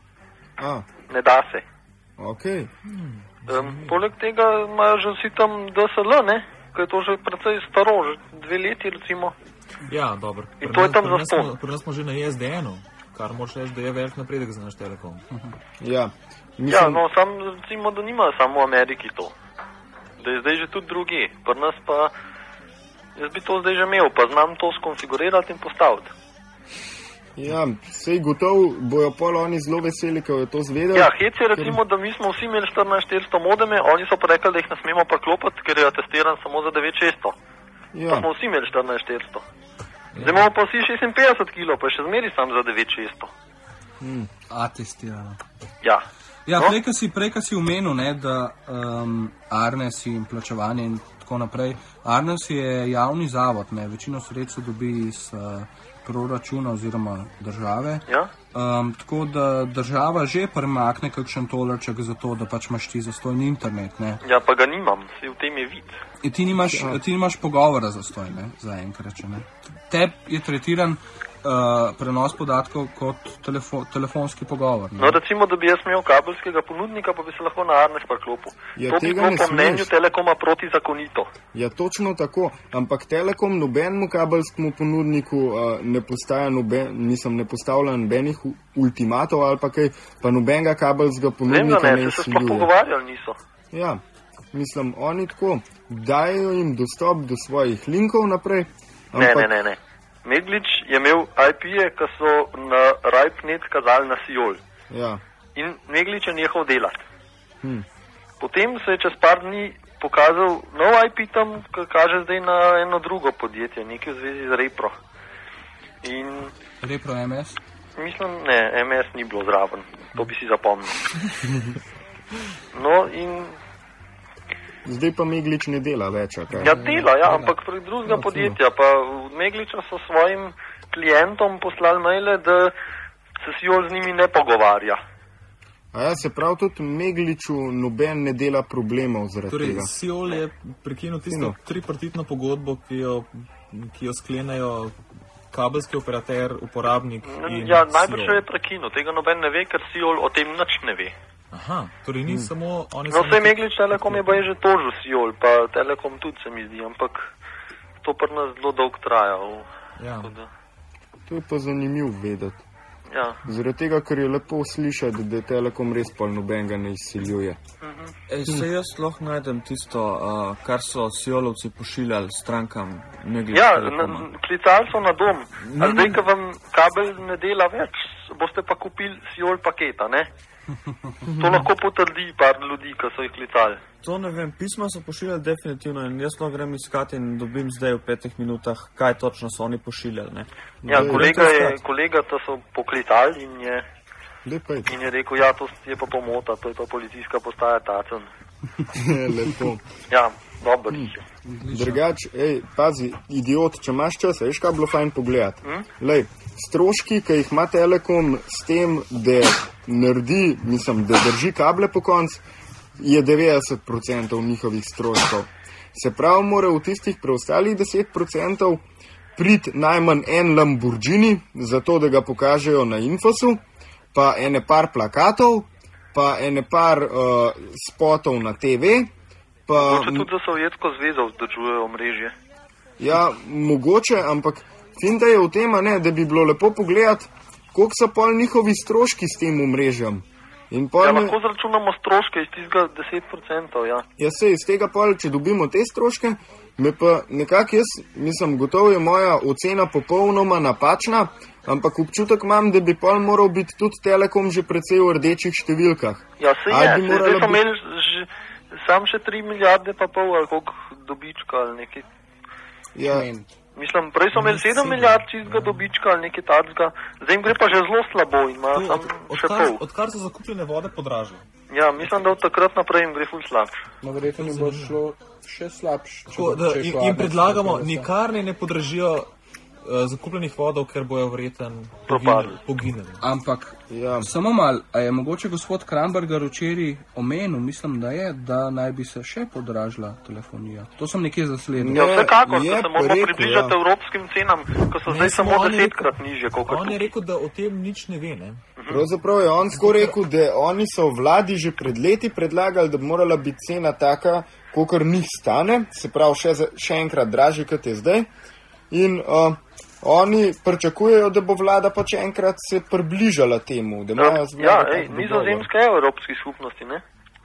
A,
Ne da se.
okej.
Um, poleg tega imajo že vsi tam D S L, ne, ker je to že precej staro, že dve leti recimo.
Ja, dobro.
In
Pri
to je
nas-
tam
pri nas
zastonj.
smo- Pri nas smo že na I S D N-u, kar moraš reči, da je velik napredek za naš Telekom.
Ja,
Ja,
mislim,
no, sam recimo, da nima samo v Ameriki to. Da je zdaj že tudi drugi. Pri nas pa, jaz bi to zdaj že imel, pa znam to skonfigurirati in postaviti.
ja, sej gotov bojo pol oni zelo veseli, ko je to zvedel.
Ja, hec je recimo, da mi smo vsi imeli štirinajst štiristo modeme, oni so pa rekli, da jih ne smemo priklopiti, ker je atestiran samo za devet šeststo. Pa
Ja,
smo vsi imeli štirinajst štiristo. Zdaj imamo pa vsi šestinpetdeset kilo, pa je še zmeri sam za devet šeststo.
A testirano.
Ja.
Ja,
No.
prej, ko si, prej, ko si omenil, ne, da um, Arnes in plačevanje in tako naprej. Arnes je javni zavod, ne, večino sredstev dobi iz uh, proračuna oziroma države.
Ja?
Um, tako da država že premakne kakšen tolarček za to, da pač imaš ti zastojni internet. Ne.
Ja, pa ga nimam, si v tem je vid.
In ti nimaš, ti nimaš pogovora zastojne, ne, zaenkrat. če ne. Teb je tretiran uh, prenos podatkov kot telefo, telefonski pogovor. Ne.
No, recimo, da bi jaz imel kabelskega ponudnika, pa bi se lahko na Arnes priklopil.
Ja,
to bi
tega
bilo
ne
po mnenju
smeš.
Telekoma protizakonito.
ja, točno tako. Ampak Telekom nobenemu kabelskemu ponudniku uh, ne postaja noben, mislim, ne postavlja nobenih u- ultimatov ali pa kaj, pa nobenega kabelskega
Vem, da
ponudnika
ne,
ne
se se sploh
izsiljuje.
pogovarjali niso.
Ja, mislim, oni tako dajo jim dostop do svojih linkov naprej.
Ne, ne, ne, ne. Meglič je imel I P-je, ki so na RipeNet kazali na Siol.
Ja,
In Meglič je nehal delati.
hm.
Potem se je čez par dni pokazal nov I P tam, ki kaže zdaj na eno drugo podjetje, nekaj v zvezi z Repro. In
Repro M S.
mislim, ne, M S ni bilo zraven, to bi si zapomnil. No in
Zdaj pa Meglič ne dela več. a kaj?
ja, dela, ja, ampak prek drugega podjetja. Pa v Megliča so svojim klientom poslali maile, da se Siol z njimi ne pogovarja.
A ja, se prav tudi Megliču noben ne dela problemov zaradi
Torej,
tega.
Siol je prekinil tisto
Fino.
tripartitno pogodbo, ki jo, ki jo sklenejo kabelski operater, uporabnik in
Ja, najbrž
Siol.
je prekinil, tega noben ne ve, ker Siol o tem nič ne ve.
Aha, torej ni samo... Oni
No,
so
vse
neki-
Meglič Telekom je baje že tožil Siol, pa Telekom tudi se mi zdi, ampak to pri nas zelo dolgo traja. v-
Ja.
tako da,
To je pa zanimivo vedeti.
Ja.
Zaradi tega, ker je lepo slišati, da Telekom res pol nobenega ne izsiljuje.
Ej, se jaz lahko najdem tisto, uh, kar so Siolovci pošiljali strankam Meglič
Ja,
Telekoma.
na- klicali so na dom.
Ne,
A zdaj,
ne.
ko vam kabel ne dela več, boste pa kupili Siol paketa, ne? To lahko potrdi par ljudi, ki so jih klicali.
To ne vem, pisma so pošiljali definitivno in jaz lahko grem iskati in dobim zdaj v petih minutah, kaj točno so oni pošiljali. Ne?
Ja,
Daj,
kolega
daj to
je,
iskati.
kolega to so poklicali in je,
Lepej.
in je rekel, ja, to je pa pomota, to je pa policijska postaja Tacen.
Lepo.
Ja, dobro.
Drugač, ej, pazi, idiot, če imaš čas, veš, kaj bi bilo fajn pogledati.
Hm?
Lej, stroški, ki jih ima Telekom s tem, da naredi, mislim, da drži kable po koncu, je devetdeset procentov njihovih stroškov. Se pravi, mora v tistih preostalih deset procentov priti najmanj en Lamborghini, zato da ga pokažejo na infosu, pa ene par plakatov, pa ene par uh, spotov na te ve, pa
Mogoče tudi za Sovjetsko zvezo vzdržujejo omrežje.
ja, mogoče, ampak finta je v tem, a ne, da bi bilo lepo pogledati, koliko so pol njihovi stroški s tem omrežjem. In pol
Ja,
me-
lahko zračunamo stroške iz tistega deset procentov, ja.
Ja, se iz tega pol, če dobimo te stroške, me pa nekako jaz, mislim, gotovo je moja ocena popolnoma napačna, ampak občutek imam, da bi pol moral biti tudi Telekom že precej v rdečih številkah.
Ja, se
Ali
je,
bi
se,
morala
zdaj so
biti-
imeli že, sam še tri milijarde pa pol ali koliko dobička ali nekaj.
Ja,
Mislim, prej so imeli sedem milijard čistega dobička ali nekaj takega, zdaj jim gre pa že zelo slabo in imajo
To,
sam
od,
še
odkar,
pol.
odkar so zakupljene vode podražile.
Ja, mislim, da od takrat naprej jim gre ful slabše.
No, verjetno mi bo šlo še slabše. če
Tako,
bo-
da,
če je
in,
hladno,
in predlagamo,
če bo
nikar ne, ne podražijo uh, zakupljenih vodov, ker bojo vreten
Propadli.
poginili.
Ampak
ja.
samo mal, a je mogoče gospod Kramberger včeraj omenil, mislim, da je, da naj bi se še podražila telefonija. To sem nekje zasledil.
Ja,
Je-
vsekakor,
je
da se
pa
moramo
rekel,
približati
ja.
evropskim cenam, ko so
Ne,
zdaj
samo
samo
on je
desetkrat
rekel-
nižje, kot
On je
tukaj.
rekel, da o tem nič ne ve. Ne?
Pravzaprav je on tako rekel, da oni so vladi že pred leti predlagali, da bi morala biti cena taka, kolikor njih stane, se pravi še, za, še enkrat dražje, kot je zdaj. In uh, oni pričakujejo, da bo vlada pač enkrat se približala temu. Da imajo z
Ja,
vlado
ej,
tak dogovor.
nizozemska je v evropski skupnosti, ne?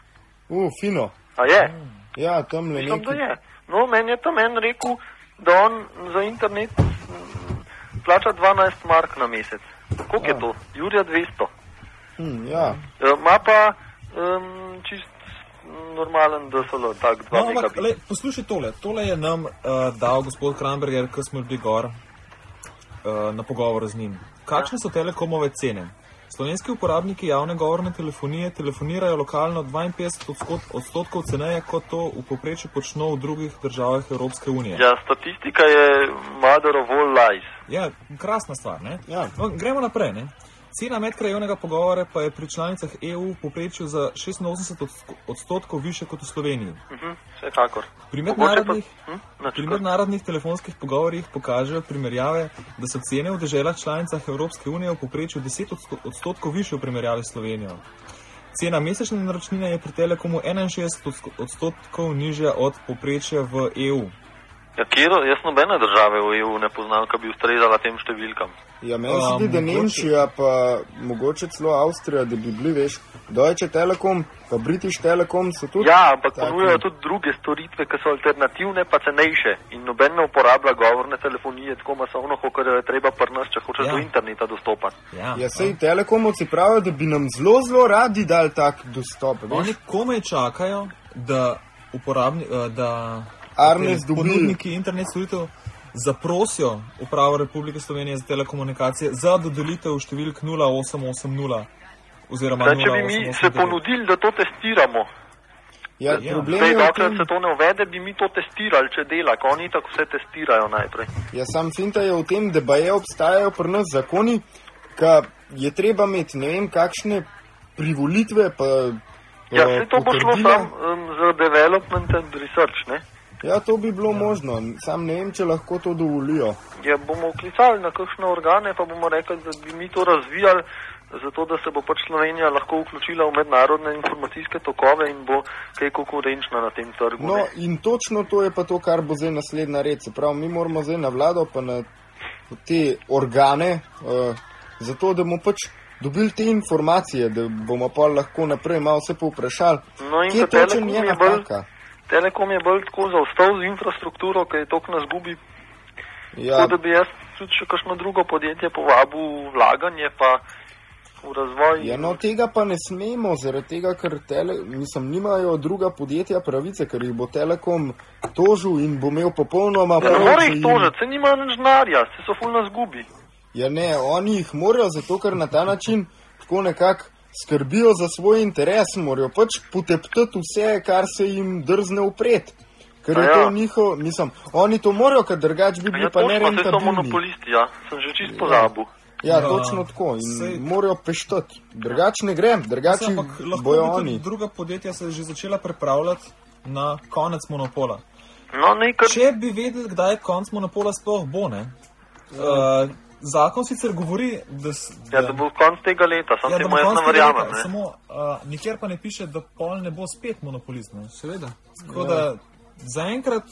U, fino.
A je?
Ja, tam le
Mislim, da
nekaj.
je. No, meni je tam en rekel, da on za internet mm, plača dvanajst mark na mesec. Koliko je to? Jurja dvesto.
Hm, ja.
E, Ma pa um, čist normalen D S L, tak dva
No, ampak,
megabita.
le, poslušaj tole. Tole je nam uh, dal gospod Kramberger, ko smo bili gor uh, na pogovor z njim. Kakšne so telekomove cene? Slovenski uporabniki javne govorne telefonije telefonirajo lokalno dvainpetdeset odskot- odstotkov ceneje, kot to v povprečju počno v drugih državah Evropske unije.
Ja, statistika je mother of all lies.
Ja, krasna stvar, ne?
Ja.
No, gremo naprej, ne? Cena medkrajevnega pogovora pa je pri članicah E U v povprečju za šestinosemdeset odsk- odstotkov više kot v Sloveniji.
Mhm, vsekakor.
Pri
Mogoče
mednarodnih,
pa- hm?
pri
Načekaj.
mednarodnih telefonskih pogovorjih pokažejo primerjave, da so cene v deželah članicah Evropske unije v povprečju deset odsto- odstotkov više v primerjavi s Slovenijo. Cena mesečne naročnine je pri Telekomu enainšestdeset odsko- odstotkov nižja od povprečja v E U.
Ja, kjero, jaz nobene države v E U ne poznam, ki bi ustrezala tem številkam.
Ja, meni se
A,
zdi, da
mogoče-
Nemčija, pa mogoče celo Avstrija, da bi bili, veš, Deutsche Telekom, pa British Telekom so tudi.
Ja, ampak
taki-
ponujajo tudi druge storitve, ki so alternativne, pa cenejše. In noben ne uporablja govorne telefonije tako masovno, kot je treba pri nas, če hočeš
Ja.
do interneta dostopati.
Ja,
Ja, sej Telekomovci pravijo, da bi nam zelo, zelo radi dali tak dostop. Veš?
Oni komaj čakajo, da uporabni, eh, da
Arnes
te
dobi-
ponudniki internet storitev zaprosijo Upravo Republike Slovenije za telekomunikacije za dodelitev številk nula osem osem nula oziroma
Zdaj, če
nula
bi
osem
mi
osem
se
devet.
ponudili, da to testiramo,
Ja,
Ja.
problem
zdaj,
je v
dokler
tem,
se to ne uvede, bi mi to testirali, če dela, ko oni tako vse testirajo najprej.
ja, sam finta je v tem, da baje obstajajo pri nas zakoni, ka je treba imeti ne vem kakšne privolitve, pa
Ja,
pa
vse to bo šlo
potrdila.
sam um, za development and research, ne?
Ja, to bi bilo možno, sam ne vem, če lahko to dovolijo.
Ja, bomo klicali na kakšne organe, pa bomo rekli, da bi mi to razvijali, zato da se bo pač Slovenija lahko vključila v mednarodne informacijske tokove in bo kaj konkurenčna na tem trgu.
No, in točno to je pa to, kar bo zdaj naslednja red. Se pravi, mi moramo zdaj na vlado pa na te organe, uh, zato da bomo pač dobili te informacije, da bomo pa lahko naprej malo vse povprašali.
No, in
kje točen je napaka?
Telekom je bolj tako zaostal z infrastrukturo, ker je toliko nas gubi.
Ja.
Tako da bi jaz tudi še kakšno drugo podjetje povabil vlaganje pa v razvoj.
Ja, no, tega pa ne smemo, zaradi tega, ker tele, mislim, nimajo druga podjetja pravice, ker jih bo Telekom tožil in bo imel popolnoma
prav. Ja, ne more jih tožiti, se nimajo nič denarja, se so ful nas gubi.
Ja ne, oni jih morajo, zato ker na ta način tako nekako skrbijo za svoj interes, morajo pač poteptati vse, kar se jim drzne upred. Ker je ja. to njihov, mislim, oni to morajo, ker drugač bi bili
ja,
pa nerentabilni.
Ja, točno, se so monopolisti, ja, sem že čist pozabil.
Ja, ja, točno tako in sej, morajo peštati. Drugač ne grem, drugači bojo oni.
Druga podjetja se je že začela pripravljati na konec monopola.
No, nekaj...
Če bi vedeli, kdaj je konec monopola, sploh bo, ne? Uh, zakon sicer govori, da...
da ja, da bo konc tega leta, sam ja, temu jaz ne verjamem, ne?
Samo, uh, nikjer pa ne piše, da pol ne bo spet monopolist, ne?
Seveda.
Tako da, ja. zaenkrat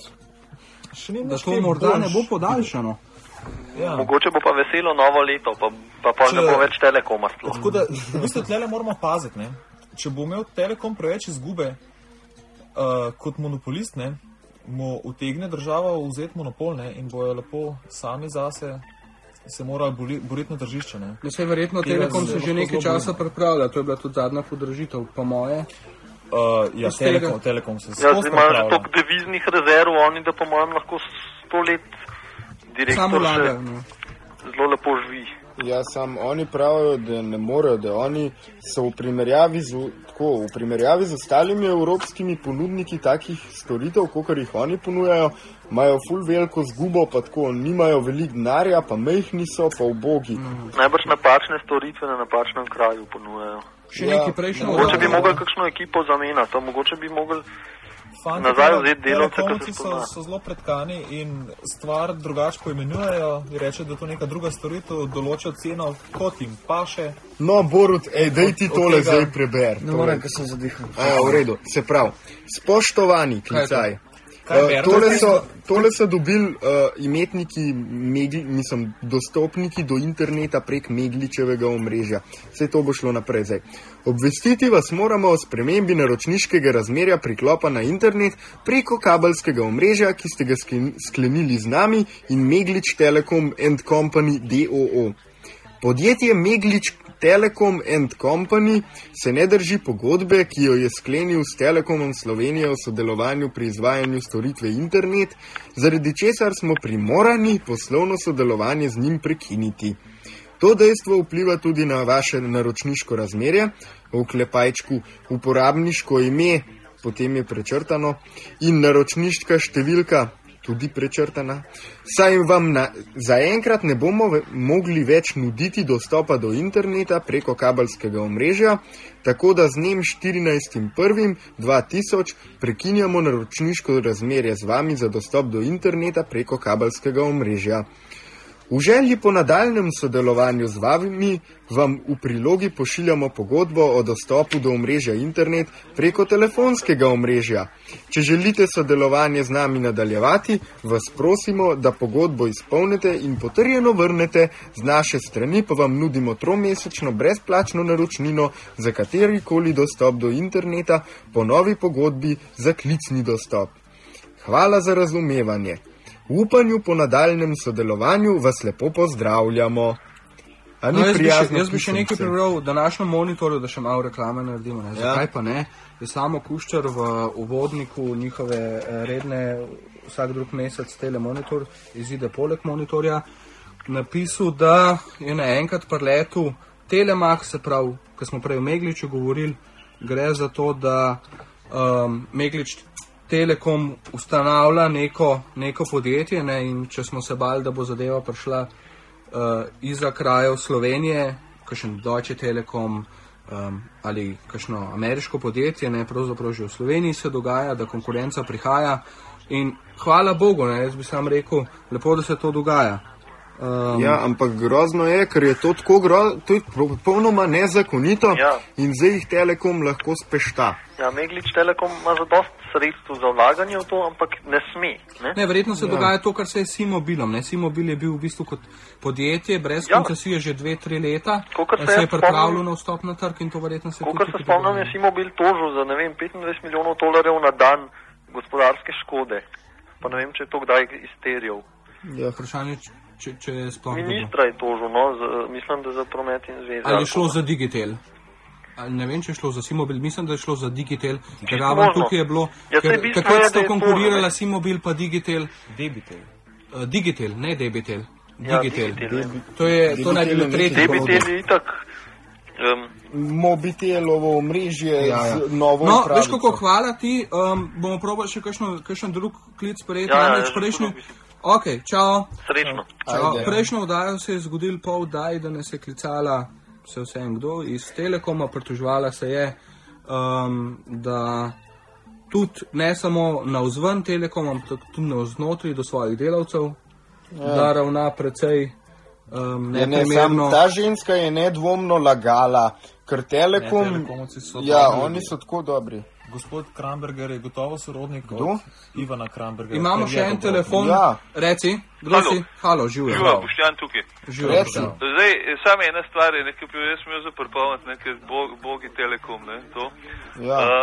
še ni
da to morda ne bo podaljšano.
Ja. Mogoče bo pa veselo novo leto, pa, pa pa Če, ne bo več Telekoma sploh.
Tako da, v bistvu tlele moramo paziti, ne? Če bo imel Telekom preveč izgube uh, kot monopolist, ne, mu utegne država vzeti monopol, ne, in bojo lepo sami zase se morali boriti na tržišče, ne.
Da se verjetno Telekom se že nekaj časa pripravlja, to je bila tudi zadnja podražitev, po moje.
Uh, ja, Telekom, Telekom se
ja, zdaj imajo že toliko deviznih rezerv, oni da po mojem lahko sto let direktor še zelo lepo živi.
Ja, sam oni pravijo, da ne morejo, da oni so v primerjavi z, tako, v primerjavi z ostalimi evropskimi ponudniki takih storitev, kakor jih oni ponujajo, imajo ful veliko zgubo, pa tako nimajo veliko denarja, pa mehni so, pa ubogi.
Mm. Najbrž napačne storitve na napačnem kraju ponujajo.
Še ja, neki prejšnji.
Mogoče bi mogli kakšno ekipo zamenjati, mogoče bi mogli nazaj vzeti delavce, ki
so, so zelo predkani in stvar drugače poimenujejo in reče, da to neka druga storitev določa ceno, kot jim paše.
No, Borut, ej, daj ti tole tega, zdaj preber.
Ne morem, ker sem zadihal.
A, v redu, se prav. Spoštovani klicaj. Uh, tole, so, tole so dobili uh, imetniki, megli, mislim, dostopniki do interneta prek Megličevega omrežja. Vse to bo šlo naprej zdaj. Obvestiti vas moramo o spremembi naročniškega razmerja priklopa na internet preko kabelskega omrežja, ki ste ga sklenili z nami in Meglič Telekom and Company D O O. Podjetje Meglič Telekom and Company se ne drži pogodbe, ki jo je sklenil s Telekomom Slovenije o sodelovanju pri izvajanju storitve internet, zaradi česar smo primorani poslovno sodelovanje z njim prekiniti. To dejstvo vpliva tudi na vaše naročniško razmerje, v klepajčku uporabniško ime, potem je prečrtano, in naročniška številka, tudi prečrtana, saj vam na, zaenkrat ne bomo ve, mogli več nuditi dostopa do interneta preko kabelskega omrežja, tako da z dnem štirinajstim prvim dva tisoč prekinjamo naročniško razmerje z vami za dostop do interneta preko kabelskega omrežja. V želji po nadaljnem sodelovanju z vami vam v prilogi pošiljamo pogodbo o dostopu do omrežja internet preko telefonskega omrežja. Če želite sodelovanje z nami nadaljevati, vas prosimo, da pogodbo izpolnite in potrjeno vrnete, z naše strani pa vam nudimo tromesečno brezplačno naročnino za katerikoli dostop do interneta po novi pogodbi za klicni dostop. Hvala za razumevanje. V upanju po nadaljnem sodelovanju vas lepo pozdravljamo. A ni
no, jaz, bi še,
prijazno
jaz bi še nekaj prebral v današnjem monitorju, da še malo reklame naredimo. Ne?
Ja.
Zakaj pa ne? Je samo Kuščar v uvodniku njihove redne vsak drug mesec telemonitor izide poleg monitorja napisal, da je naenkrat pri letu Telemach, se pravi, ko smo prej o Megliču govorili, gre za to, da um, Meglič Telekom ustanavlja neko, neko podjetje, ne, in če smo se bali, da bo zadeva prišla uh, izza krajev Slovenije, kakšen Deutsche Telekom um, ali kakšno ameriško podjetje, ne, pravzaprav že v Sloveniji se dogaja, da konkurenca prihaja In hvala Bogu, ne, jaz bi sam rekel, lepo, da se to dogaja. Um,
ja, ampak grozno je, ker je to tako grozno, to je popolnoma nezakonito
Ja.
in zdaj jih Telekom lahko spešta.
Ja, Meglič Telekom ima za dost sredstv za vlaganje v to, ampak ne sme. Ne?
Ne, verjetno se
Ja.
dogaja to, kar se je s Simobilom. Ne? Simobil je bil v bistvu kot podjetje brez
Ja.
koncesije že dve, tri leta,
Kolikor se
se je
jaz
pripravljal
spomnim-
na vstop na trg in to verjetno se
Kolikor
tudi
se
tukaj
spomnim,
dogaja.
je Simobil tožil za, ne vem, petindvajset milijonov dolarjev na dan gospodarske škode. Pa ne vem, če je to kdaj izterjal.
Ja.
Vprašanje, če, če, če je sploh dobro.
Ministra je tožil, no, z, mislim, da za promet in zveze.
Ali je šlo za Digitel? Ali ne vem, če je šlo za Simobil, mislim, da je šlo za Digitel. Ker
Čisto
ravno
možno.
tukaj je bilo,
Ja, saj
ker
bistvo
takrat
je,
sta
da je to,
konkurirala
ne.
Simobil pa Digitel.
Debitel.
Uh, Digitel, ne Debitel.
Ja,
Digitel.
Digitel, ne.
To je, to naj bi
Digitel
bilo
je
tretji.
nekaj
Debitel je itak. Um,
Mobitelovo omrežje
Ja, ja.
z novo
No,
upravico.
veš kako, hvala ti, um, bomo probali še kakšen drug klic sprejeti.
Ja, ja,
Namreč
ja,
prejšnji...
že
Ok, čao.
srečno.
čao.
Ajde.
Prejšnjo vdajo se je zgodil po vdaji, da nas je klicala se vse en kdo iz Telekoma, pritoževala se je, um, da tudi ne samo na vzven Telekoma, ampak tudi na vznotri do svojih delavcev, ja. da ravna precej um,
Ja, ne,
neprimerno.
sam, ta ženska je nedvomno lagala, ker Telekom,
Ne, Telekomovci so
ja,
dobri
oni
ljudje.
so tako dobri.
Gospod Kramberger je gotovo sorodnik
Kdo?
od Ivana Krambergera.
Imamo
ker
še
je
en
gotovo.
telefon.
Ja.
Reci, kdo
Halo.
si? Halo, živijo.
Živa, Boštjan tukaj.
Živijo.
Reci.
Zdaj, samo ena stvar je, nekaj bi jaz imel za prepoved, nekaj bog, bogi Telekom, ne, to.
Ja.
Uh,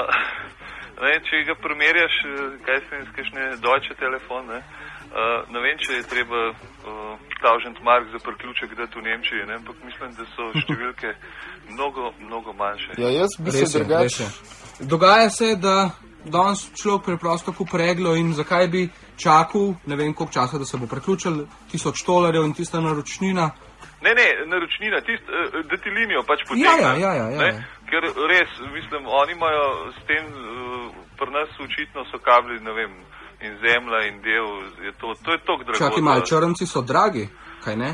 ne, če ga primerjaš, eh, kaj se s kakšne Deutsche Telefon, ne, uh, ne vem, če je treba uh, tavžent mark za priključek dati v Nemčiji, ne, ampak mislim, da so številke mnogo, mnogo manjše.
Ja, jaz bi
Res
se
je,
drugače.
res je. Dogaja se, da danes človek preprosto kupi reglo in zakaj bi čakal, ne vem koliko časa, da se bo preključil, tisoč dolarjev in tista naročnina.
Ne, ne, naročnina, tist, eh, da ti linijo pač potegne.
Ja, ja, ja, ja, ja,
ne,
ja.
Ker res, mislim, oni imajo s tem, uh, pri nas očitno so kabli, ne vem, in zemlja in del, je to, to je tok drago.
Čakaj malo, črnci so dragi, kaj ne?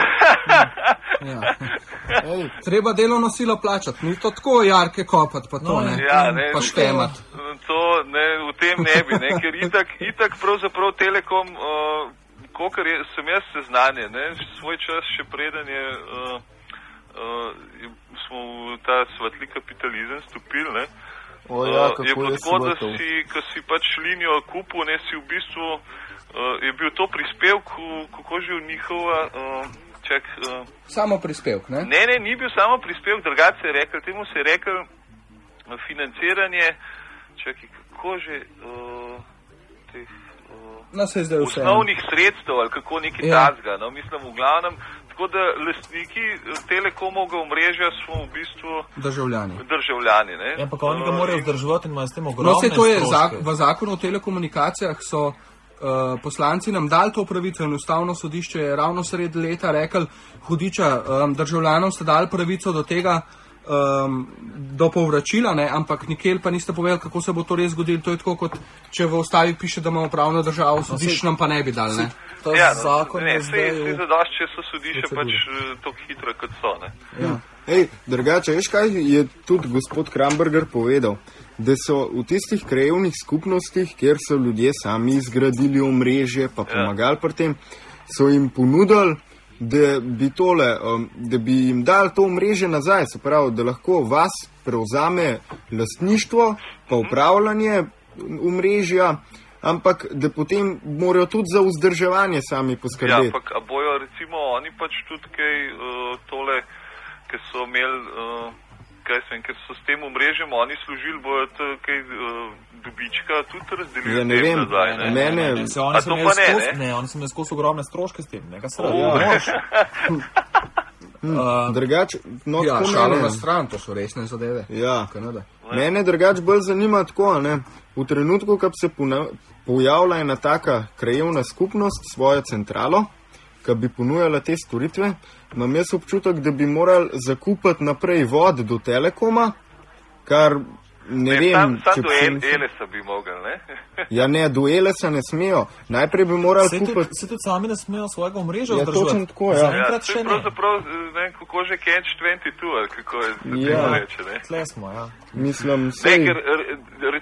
Ja.
Ej,
Treba delovno silo plačati, ni to tako jarke kopati, pa to
No,
ne,
Ja, ne,
pa štemat.
To ne, v tem ne bi, ne, ker itak, itak pravzaprav Telekom, uh, kolikor je, sem jaz seznanjen, ne, svoj čas še preden je, uh, uh, smo v ta svetli kapitalizem stopili, ne,
o ja,
uh, je
kako
bilo
je
tako, da
svetov.
si, ko si pač linijo kupil, ne, si v bistvu, uh, je bil to prispevk, v- kako že v njihova, uh, čak, uh,
Samo prispevk, ne?
Ne, ne, ni bil samo prispevek, drugače se je rekel, temu se je rekel uh, financiranje, čakaj, kako že, uh, teh uh,
No, se je zdaj vse.
osnovnih sredstev ali kako neki
Ja.
tazga, no, mislim v glavnem, tako da lastniki eh, Telekomovega omrežja smo v bistvu
Državljani.
državljani, ne.
Ja, ampak oni ga
Uh,
morajo
in-
vzdrževati in imajo s tem ogromne
No, se to je
stroške.
zak, v zakonu o telekomunikacijah so uh, poslanci nam dali to pravico in ustavno sodišče je ravno sredi leta rekel, hudiča, um, državljanom ste dali pravico do tega, um, do povračila, ne, ampak nikjer pa niste povedali, kako se bo to res zgodilo. To je tako, kot če v ustavi piše, da imamo pravno državo, sodišče nam pa ne bi dali. Ne.
Ta
Ja, no,
zakon
ne,
je
vse,
zdaj
vse
v-
zadošč, če so sodišče
proceduri.
pač eh, tako hitre, kot so, ne.
Ja.
Ej, drugače, veš kaj je tudi gospod Kramberger povedal? Da so v tistih krajevnih skupnostih, kjer so ljudje sami izgradili omrežje, pa pomagali pri tem, so jim ponudili, da bi, tole, um, da bi jim dali to omrežje nazaj, se pravi, da lahko vas prevzame lastništvo, pa upravljanje omrežja, ampak da potem morajo tudi za vzdrževanje sami
Ja,
poskrbeti.
ampak a bojo recimo oni pač tudi kaj uh, tole, ker so imeli, uh, kaj sem, ker so s tem omrežjem oni služili, bojo to kaj uh, dobička tudi razdelili
Ja, ne
tem
vem,
nazaj, ne.
mene-
Ne, se
A
oni so
to
imeli
pa ne,
skozi,
ne?
ne, oni so imeli skozi ogromne stroške s tem, nekaj sredi.
O,
Uh,
Drugače, no,
Ja,
tako
šalo
mene-
na stran, to so resne zadeve.
Ja.
Kanada.
Mene drugače bolj zanima tako, ne? V trenutku, ko se pona- pojavlja ena taka krajevna skupnost s svojo centralo, ki bi ponujala te storitve, imam jaz občutek, da bi morali zakupati naprej vod do Telekoma, kar ne,
Ne,
vem,
sam, sam do
sem-
El- Elesa bi mogel, ne.
Ja, ne, duele se ne smejo. Najprej bi morali
se tudi,
kupiti.
se tudi sami ne smejo svojega omrežja
Ja,
vzdrževati.
točno tako, ja.
Ja,
Zaenkrat
to
še
je
ne.
pravzaprav, ne vem, kako že Catch dvajset dva, ali kako je se
Ja.
temu reče, ne.
Tle smo, ja.
Mislim,
Ne,
sej,
ker re-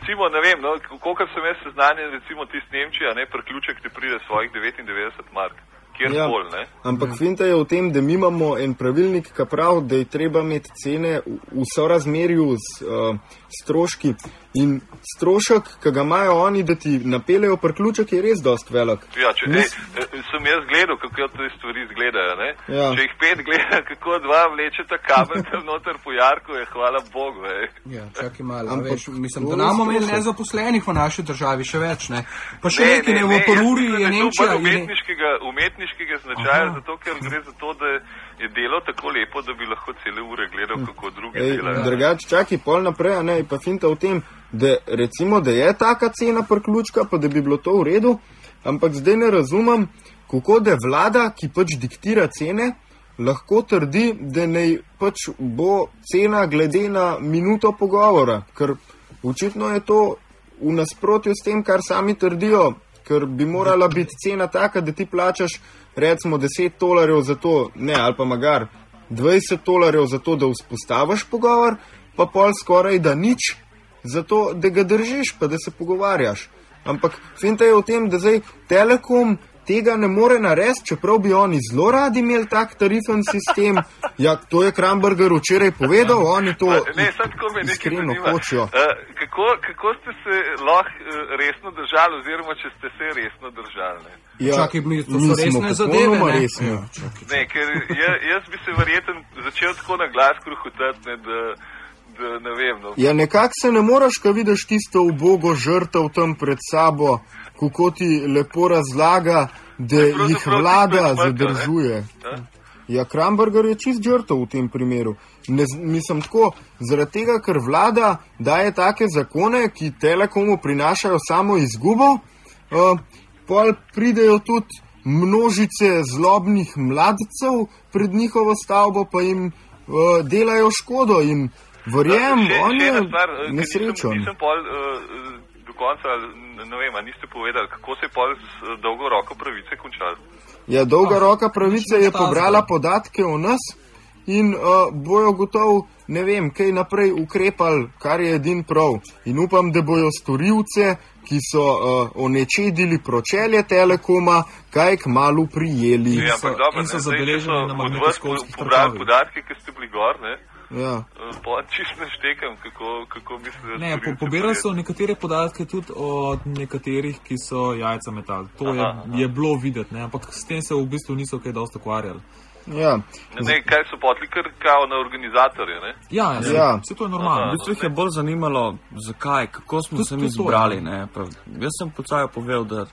recimo, ne vem, no, kolikor sem jaz seznanjen, recimo tist Nemčija, ne, priključek ti pride svojih devetindevetdeset mark. Kjerkoli, ne?
Ampak finta je v tem, da mi imamo en pravilnik, ki pravi, da je treba imeti cene v, v sorazmerju z uh, stroški. In strošek, ki ga imajo oni, da ti napeljejo priključek, je res dost velik.
Ja, če
Mis...
ej, sem jaz gledal, kako te stvari izgledajo, ne?
Ja.
Če jih pet gleda, kako dva vlečeta kabel tam noter po jarku, je hvala Bogu, ej.
Ja, čakaj malo,
Ampak
veš, mislim,
to
da nam
je
imeli
strošek.
nezaposlenih v naši državi še več, ne? Pa še nekaj, ne, v Poruri je Nemčija.
Umetniškega, umetniškega značaja,
Aha.
zato ker gre za to, da je delo tako lepo, da bi lahko cele ure gledal, kako drugi
Ej,
delajo.
drugače, čakaj, pol naprej, a ne, pa finta v tem, da recimo, da je taka cena priključka, pa da bi bilo to v redu, ampak zdaj ne razumem, kako da vlada, ki pač diktira cene, lahko trdi, da naj pač bo cena glede na minuto pogovora, ker očitno je to v nasprotju s tem, kar sami trdijo, ker bi morala biti cena taka, da ti plačaš recimo deset tolarjev za to, ne, ali pa magar dvajset tolarjev za to, da vzpostaviš pogovor, pa pol skoraj da nič, zato da ga držiš, pa da se pogovarjaš. Ampak finta je v tem, da zdaj Telekom tega ne more narediti, čeprav bi oni zelo radi imeli tak tarifen sistem. Ja, to je Kramberger včeraj povedal, oni to
Ne, sad tako me nekaj
iskreno
zanima.
hočejo.
Uh, kako, kako ste se lahko uh, resno držali, oziroma če ste se resno držali? Ne?
Ja,
Čakaj, mi, to so
mi smo
resne zadeve,
popolnoma
ne?
resni.
Ja, čakaj.
Ne, ker jaz, jaz bi se verjeten začel tako na glas kruhotati, ne, da, da ne vem. No.
Ja, nekako se ne moreš, ko vidiš tisto ubogo žrtev tam pred sabo, kako ti lepo razlaga, da
Ja,
jih
pravzaprav
vlada
tisto je smrtno,
zadržuje.
Ja?
Ja, Kramberger je čist žrtev v tem primeru. Ne, z- mislim tako, zaradi tega, ker vlada daje take zakone, ki Telekomu prinašajo samo izgubo, uh, pol pridejo tudi množice zlobnih mladcev pred njihovo stavbo, pa jim uh, delajo škodo in verjem,
Še-
on
še
je
ena stvar, eh, ker
nesrečen.
Nisem, nisem pol uh, do konca, ali ne vem, a niste povedali, kako se je pol z eh, dolgo roko pravice končal.
Ja, dolga roka pravice je
nič ne
pobrala
stazga.
podatke o nas in uh, bojo gotov, ne vem, kaj naprej ukrepali, kar je edin prav. In upam, da bojo storilce, ki so uh, onečedili pročelje Telekoma, kaj kmalu prijeli.
Ja, ampak dobro,
in so
ne, zdaj, če
zabeleženi
so
na
od vas
magnetoskopskih
po- pobrali
trakovih.
podatke, ki ste bili gor, ne,
Ja.
eh, pa čist ne štekam, kako, kako mislite, da
Ne, po,
storilci
pobirali so
prijeli.
nekatere podatke tudi od nekaterih, ki so jajca metali. To
Aha,
je,
aha.
je bilo videti, ne? Ampak s tem se v bistvu niso kaj dosti ukvarjali.
Ja.
Ne, ne, kaj so potli kar kao na organizatorje, ne?
Ja, ja,
Ja.
ja. Vse to je normalno.
V bistvu jih je bolj zanimalo, zakaj, kako smo
Tudi-
se mi
tudi to,
zbrali.
ja.
Ne? Pa, jaz sem pocaj povedal, da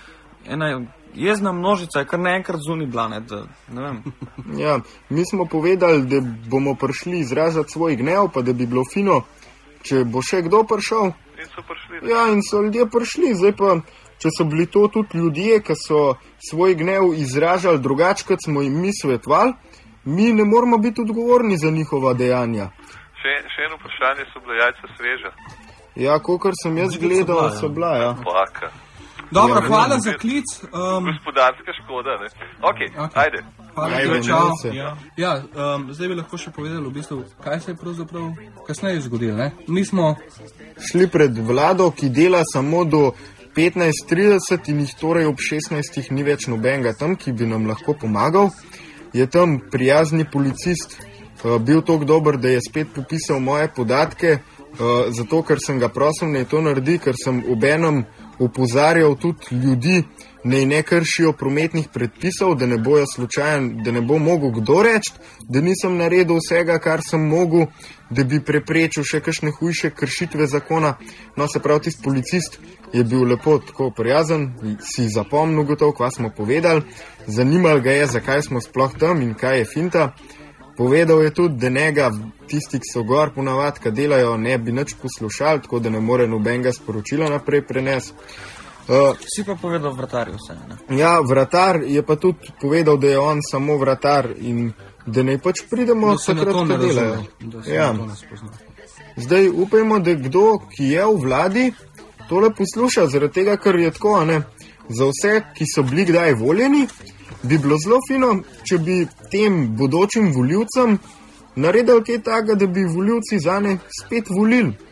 ena jezna množica je kar naenkrat zunaj bila. Ne, da, ne vem.
Ja, mi smo povedali, da bomo prišli izražati svoj gnev, pa da bi bilo fino, če bo še kdo prišel.
In so prišli.
Ja, in so ljudje prišli, zdaj pa, če so bili to tudi ljudje, ki so svoj gnev izražali drugače, kot smo jim mi svetovali, mi ne moramo biti odgovorni za njihova dejanja.
Še, še eno vprašanje, so bila jajca sveža.
Ja, kolikor sem jaz
Videti so
gledal,
bila, ja.
so bila, ja.
Baka.
Dobro,
Ja,
hvala za klic. Um,
Gospodarska škoda, ne? Ok,
Ok.
ajde.
hvala,
Ajde,
tudi, čau.
malce.
Ja.
Ja, um, zdaj bi lahko še povedali, v bistvu, kaj se je pravzaprav kasneje zgodilo. Ne? Mi smo
Šli pred vlado, ki dela samo do petnajst trideset in jih torej ob šestnajstih ni več nobenega tam, ki bi nam lahko pomagal. Je tam prijazni policist uh, bil tako dober, da je spet popisal moje podatke, uh, zato ker sem ga prosil, naj to naredi, ker sem obenem opozarjal tudi ljudi, naj ne kršijo prometnih predpisov, da ne bojo slučajen, da ne bo mogel kdo reči, da nisem naredil vsega, kar sem mogel, da bi preprečil še kakšne hujše kršitve zakona. No, se pravi, tisti policist je bil lepo tako prijazen, si zapomnil gotovo, kva smo povedali, zanimal ga je, zakaj smo sploh tam in kaj je finta. Povedal je tudi, da njega tisti, ki so gor ponavad, ki delajo, ne bi nič poslušali, tako da ne more nobenega sporočila naprej prenesti. Uh,
Si pa povedal vratarju vse. Ne?
ja, vratar je pa tudi povedal, da je on samo vratar in da naj pač pridemo
da se na
takrat,
to
ko
ne
delajo.
razume. Da se
Ja.
na to ne spozna.
Zdaj upajmo, da kdo, ki je v vladi, tole posluša, zaradi tega, ker je tako, a ne, za vse, ki so bili kdaj voljeni, bi bilo zelo fino, če bi tem bodočim voljivcem naredili kaj takega, da bi voljivci zane spet volili.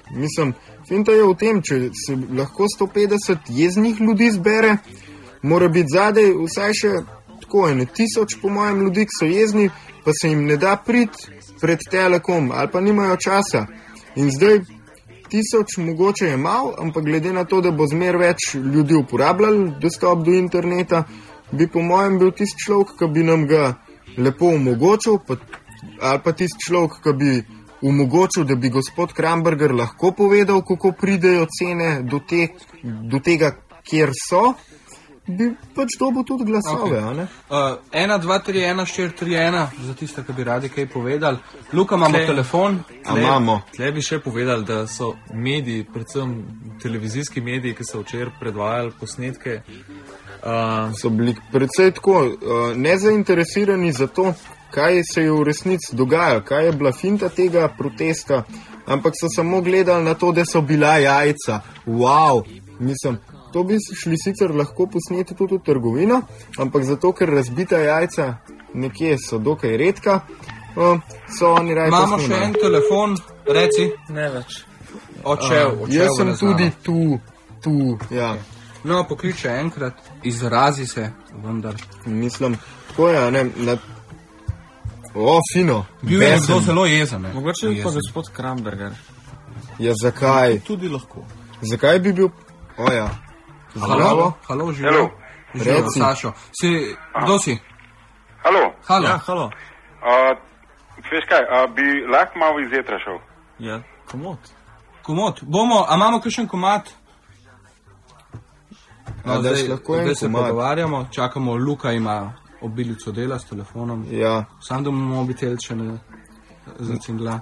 Mislim, finta je v tem, če se lahko sto petdeset jeznih ljudi zbere, mora biti zadej vsaj še tako ene tisoč, po mojem, ljudi, ki so jezni, pa se jim ne da priti pred Telekom ali pa nimajo časa. In zdaj tisoč mogoče je malo, ampak glede na to, da bo zmer več ljudi uporabljali dostop do interneta, bi po mojem bil tisti človek, ki bi nam ga lepo omogočil, pa, ali pa tisti človek, ki bi omogočil, da bi gospod Kramberger lahko povedal, kako pridejo cene do, te, do tega, kjer so, bi pač dobil tudi glasove.
Okay. Uh, ena, dva, tri, ena, štiri, tri, ena, za tiste, ki bi radi kaj povedali. Luka, imamo tle, telefon.
Tle, tle bi še povedali, da so mediji, predvsem televizijski mediji, ki so včeraj predvajali posnetke, uh,
so bili predvsej tako uh, nezainteresirani za to, kaj se je v resnici dogajalo, kaj je bila finta tega protesta, ampak so samo gledali na to, da so bila jajca. Wow, mislim, to bi šli sicer lahko posneti tudi v trgovino, ampak zato, ker razbita jajca nekje so dokaj redka, uh, so oni raje posneli.
Imamo še en telefon, reci.
Ne več.
Očev,
uh,
očev.
Jaz sem tudi tu, tu, ja.
No, pokliče enkrat, izrazi se, vendar.
Mislim, tako je, ne, na... O, fino.
Bil je nekdo zelo jezen. Ne?
Mogoče je pa gospod Kramberger.
Ja, zakaj?
Tudi lahko.
Zakaj bi bil... O, ja.
Halo, halo, živo.
Reci.
Sašo. Si, kdo si?
Halo.
Halo.
Ja, halo.
Uh, veš kaj, uh, bi lahko malo iz jetra šel?
Ja, komod.
Komod. Bomo, a imamo kakšen komad? No,
a,
zdaj,
lahko
zdaj
en
se
komad.
pogovarjamo, čakamo, Luka ima obilico dela s telefonom.
Ja.
Sam da mu mobitel, če ne zacingla.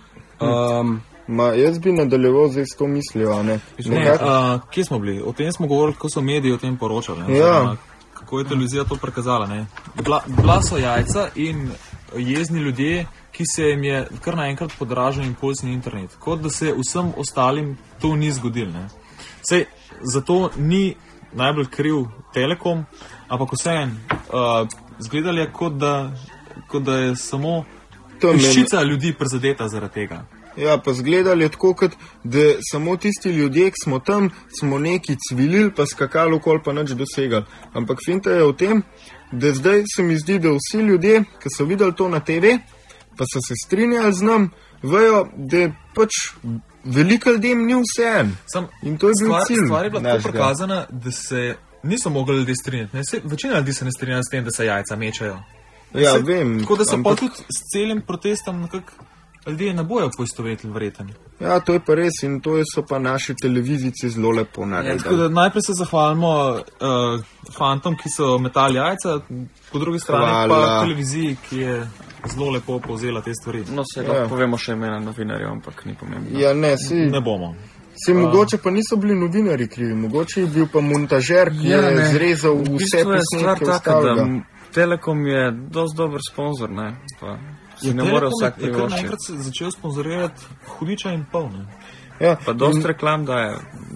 Um,
Ma, jaz bi nadaljeval zdaj s to mislijo, ne?
Ne, uh, kje smo bili? O tem smo govorili, kako so mediji o tem poročali. Ne?
Ja.
Zdaj, kako je televizija to prikazala. Ne? Bila, bila so jajca in jezni ljudje, ki se jim je kar naenkrat podražil impulsni internet. Kot da se vsem ostalim to ni zgodil. Ne? Sej, zato ni najbolj kriv Telekom, ampak vseeno, uh, zgledali je, kot da, kot da je samo peščica ljudi prizadeta zaradi tega.
Ja, pa zgledali je tako, kot da samo tisti ljudje, ki smo tam, smo neki cvilili, pa skakali okoli, pa nič dosegali. Ampak finta je v tem, da zdaj se mi zdi, da vsi ljudje, ki so videli to na te ve, pa so se strinjali z nam, vejo, da je pač veliko ljudem ni vseeno. In to je bil
stvar,
cilj.
Stvar je bila tako prikazana, da se niso mogli ljudi strinjati. Ne? Se, večina ljudi se ne strinja s tem, da se jajca mečajo.
Ja,
se,
vem.
Tako da se
ampak...
pa tudi s celim protestom nekako ljudje ne bojo poistovetili vreten.
Ja, to je pa res in to so pa naši televizici zelo lepo naredili.
Ja, tako da najprej se zahvalimo uh, fantom, ki so metali jajca, po drugi strani Hvala. pa televiziji, ki je zelo lepo povzela te stvari.
No, se ja. povemo še imena novinarjev, ampak ni pomembno.
Ja, ne, si...
Ne bomo.
Se mogoče pa niso bili novinari krivi, mogoče je bil pa montažer, ki ja, je zrezal
v
vse posnetke ostalega.
Telekom je dosti dober sponzor, ne? Pa si
ja,
ne more vsak
privoščiti.
privoščiti.
Naenkrat se začel sponzorirati hudiča in pol, ne?
Ja,
pa dosti in... reklam daje.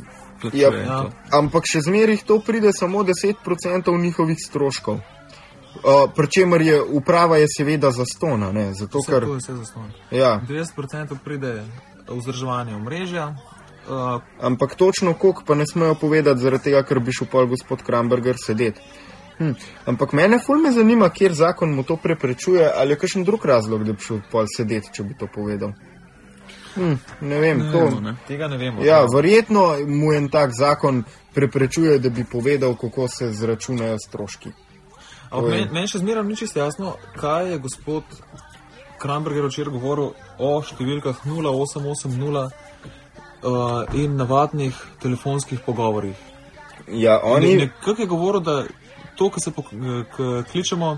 Ja, ja. Ampak še zmerih to pride samo deset procentov njihovih stroškov. Uh, Pričemer je uprava je seveda zastona, ne? Zato,
vse
ker...
to je vse zaston.
Ja.
devetdeset procentov pride vzdrževanje omrežja. Uh,
Ampak točno koliko pa ne smejo povedati, zaradi tega, ker bi šel pol gospod Kramberger sedeti. Hm. Ampak mene ful me zanima, kjer zakon mu to preprečuje, ali je kakšen drug razlog, da bi šel pol sedeti, če bi to povedal. Hm. Ne vem,
ne
to...
vemo, ne? Tega ne vemo.
Ja, verjetno mu en tak zakon preprečuje, da bi povedal, kako se zračunajo stroški.
Meni men še zmeraj ni čisto jasno, kaj je gospod Kramberger včeraj govoril o številkah nula osem osem nula uh, in navadnih telefonskih pogovorih.
Ja, oni...
Nekako je govoril, da to, ko se pok kličemo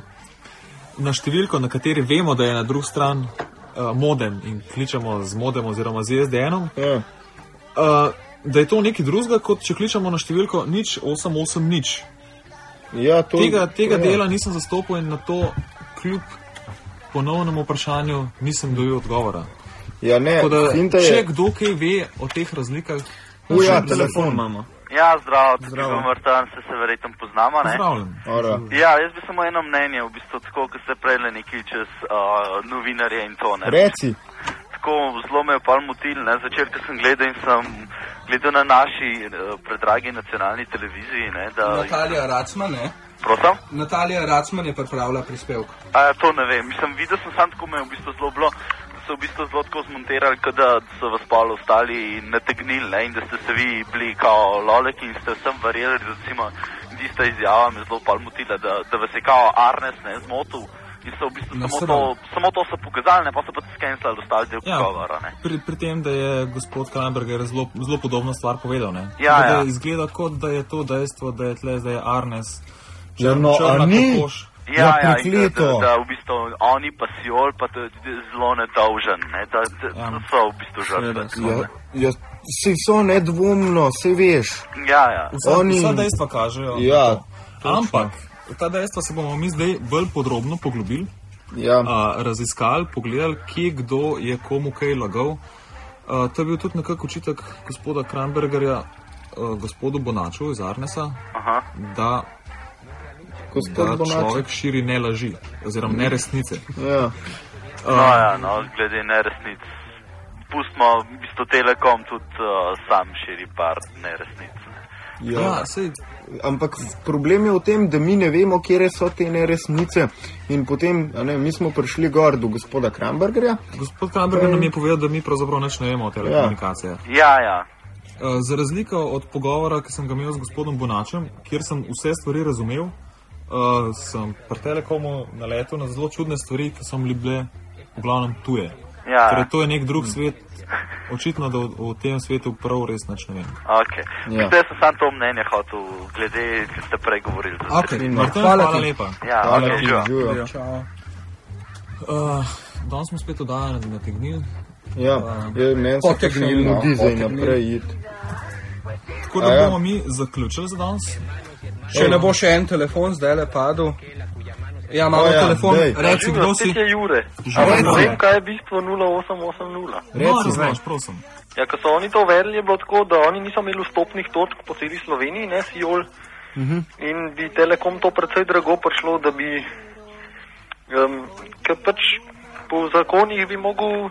na številko, na kateri vemo, da je na drug stran uh, modem in kličemo z modem oziroma z I S D N-om,
ja.
uh, da je to nekaj drugega, kot če kličemo na številko nič osem osem nič.
Ja, to,
tega tega
ja.
dela nisem zastopil in na to kljub ponovnemu vprašanju nisem dobil odgovora.
Ja, ne,
da,
je...
če kdo kaj ve o teh razlikah,
uja, telefon imamo.
Ja, zdravo, tukaj v Martan se se verjetno poznamo, ne?
Zdravljen.
Ja, jaz bi samo eno mnenje, v bistvu tako, ko ste prej nekaj čez uh, novinarje in to, ne?
Reci.
tako zelo me je pol motil, ne, začer, ko sem gledal in sem gledal na naši uh, predragi nacionalni televiziji, ne, da...
Natalija Racman, ne?
Prosim?
Natalija Racman je pripravila prispevk.
A, to ne vem, mislim, videl sem sam tako, me je v bistvu zelo bilo, da so v bistvu zelo tako zmontirali, da so vas pol ostali nategnili, ne, in da ste se vi bili kao loleki in ste vsem verjeli, recimo, tista izjava me zelo pol motila, da, da vas je kao Arnes, ne, zmotil. In so v bistvu samo to, samo to so pokazali, ne, pa so pa skenslali ostali del
ja,
pogovora, ne.
Pri, pri tem, da je gospod Kramberger zelo, zelo podobno stvar povedal, ne.
Ja,
da
ja.
Izgleda kot, da je to dejstvo, da je tle zdaj Arnes.
Ja, no, a ni?
Ja, ja, in da, da, da v bistvu oni pa Siol pa to je zelo nedolžen, ne, da, da, ja. da so v bistvu žrtve.
Ja, ja, si so nedvomno, se veš.
Ja, ja.
Vsa,
oni...
vsa dejstva kažejo.
Ja,
ampak ta dejstva se bomo mi zdaj bolj podrobno poglobili,
ja.
a, raziskali, pogledali, kje kdo je komu kaj lagal. A, to je bil tudi nekako očitek gospoda Krambergerja, a, gospodu Bonaču iz Arnesa,
Aha.
da, da
Bonaču.
človek širi ne laži, oziroma ne resnice.
Ja.
No, ja, no, glede neresnic. Pustimo, v bistvu Telekom tudi uh, sam širi par neresnic. Ne.
Ja,
ja sej...
ampak problem je v tem, da mi ne vemo, kje so te neresnice. In potem, a ne, mi smo prišli gor do gospoda Krambergerja.
Gospod Kramberger nam je povedal, da mi pravzaprav nič ne vemo o telekomunikacijah.
Ja, ja.
Uh, za razliko od pogovora, ki sem ga imel z gospodom Bonačem, kjer sem vse stvari razumel, uh, sem pri Telekomu naletel na zelo čudne stvari, ki so mi bile v glavnem tuje.
Ja.
Torej, to je nek drug svet. Očitno, da v, v tem svetu prav res nič ne vem.
Ok. Ja. Zdaj sem sam to mnenje hotel, glede, ki ste prej govorili.
Ok, Martin, hvala, hvala lepa.
Ja,
hvala
ok,
živijo.
Čau. Uh, danes smo spet oddajali na tegnil.
Ja, uh, je meni se tegnil ljudi zdaj naprej iti.
Tako da bomo mi zaključili za danes.
Še ne bo še en telefon zdaj le padel. Ja, imamo
ja,
telefon,
dej.
reci, kdo si?
Spet je Jure.
Žure.
Ne vem, kaj je bistvo nula osem osem nula.
Reci, znaš, prosim.
Ja, ko so oni to uvedli, je bilo tako, da oni niso imeli vstopnih točk po celi Sloveniji, ne, Siol.
Uh-huh.
In bi Telekom to precej drago prišlo, da bi, um, ker pač po zakonih bi mogel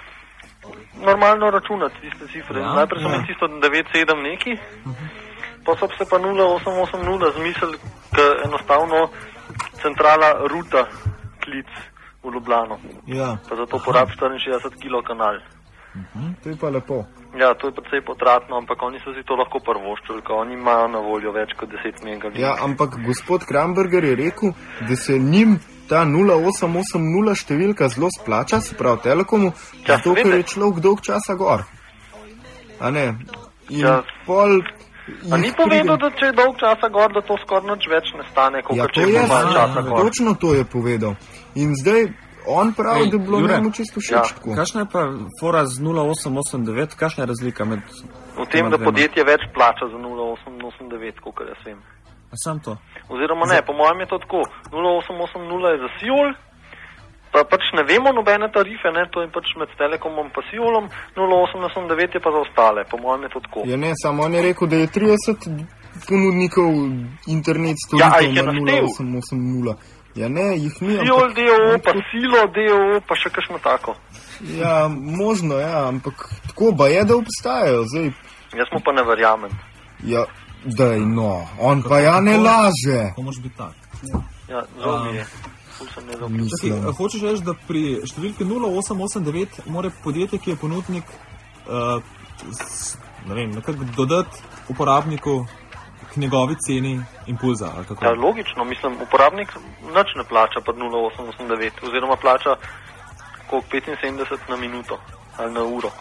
normalno računati tiste cifre.
Ja,
Najprej so
ja.
imeli tisto devet sedem neki, uh-huh. pa so se pa nula osem osem nula zmislili, ker enostavno centrala ruta klic v Ljubljano.
Ja.
Pa zato porabi štiriinšestdeset kilov kanal.
Uh-huh. To je pa lepo.
Ja, to je precej potratno, ampak oni so si to lahko prvoščili, ker oni imajo na voljo več kot deset megabitov.
Ja, ampak gospod Kramberger je rekel, da se njim ta nula osem osem nula številka zelo splača, se pravi Telekomu,
Ja,
zato ker
seveda.
je človek dolg časa gor. A ne? In
Ja.
pol...
A ni
jih
povedal,
pride-
da če je dolg časa gor, da to skoraj nič več ne stane, kot
Ja,
če
to
je
je,
malo časa gor.
točno to je povedal. In zdaj on pravi,
Ej,
da bi bilo
Jure,
njemu čisto všeč
ja,
tako.
Kakšna je pa fora z nula osem osem devet, kakšna je razlika med...
V tem, da podjetje več plača za nula osem osem devet, kot jaz vem.
A sam to?
Oziroma ne, po mojem je to tako. nula osem osem nula je za Siol, pa pač ne vemo nobene tarife, ne, to je pač med Telekomom pa Siolom, nula osem osem devet je pa za ostale, po mojem je to tako.
Ja ne, samo on je rekel, da je trideset ponudnikov internet
Ja, a jih
storitev
je
na nula
naštel?
osem osem nula. Ja ne, jih ni,
Siol
ampak...
D O O, pa Silo D O O, pa še kakšno tako.
Ja, možno, ja, ampak tako ba je, da obstajajo, zdaj...
Jaz mu pa ne verjamem.
Ja, daj, no, on pa ja ne laže.
Kako moraš biti tak?
Ja, žal mi je. Ful sem nezaupal.
Mislim.
Čakaj, hočeš reči, da pri številki nula osem osem devet mora podjetje, ki je ponudnik, uh, s, ne vem, nekako dodati uporabniku k njegovi ceni impulza, ali kako?
Ja, logično, mislim, uporabnik nič ne plača pod nula osem osem devet, oziroma plača koliko petinsedemdeset na minuto ali na uro.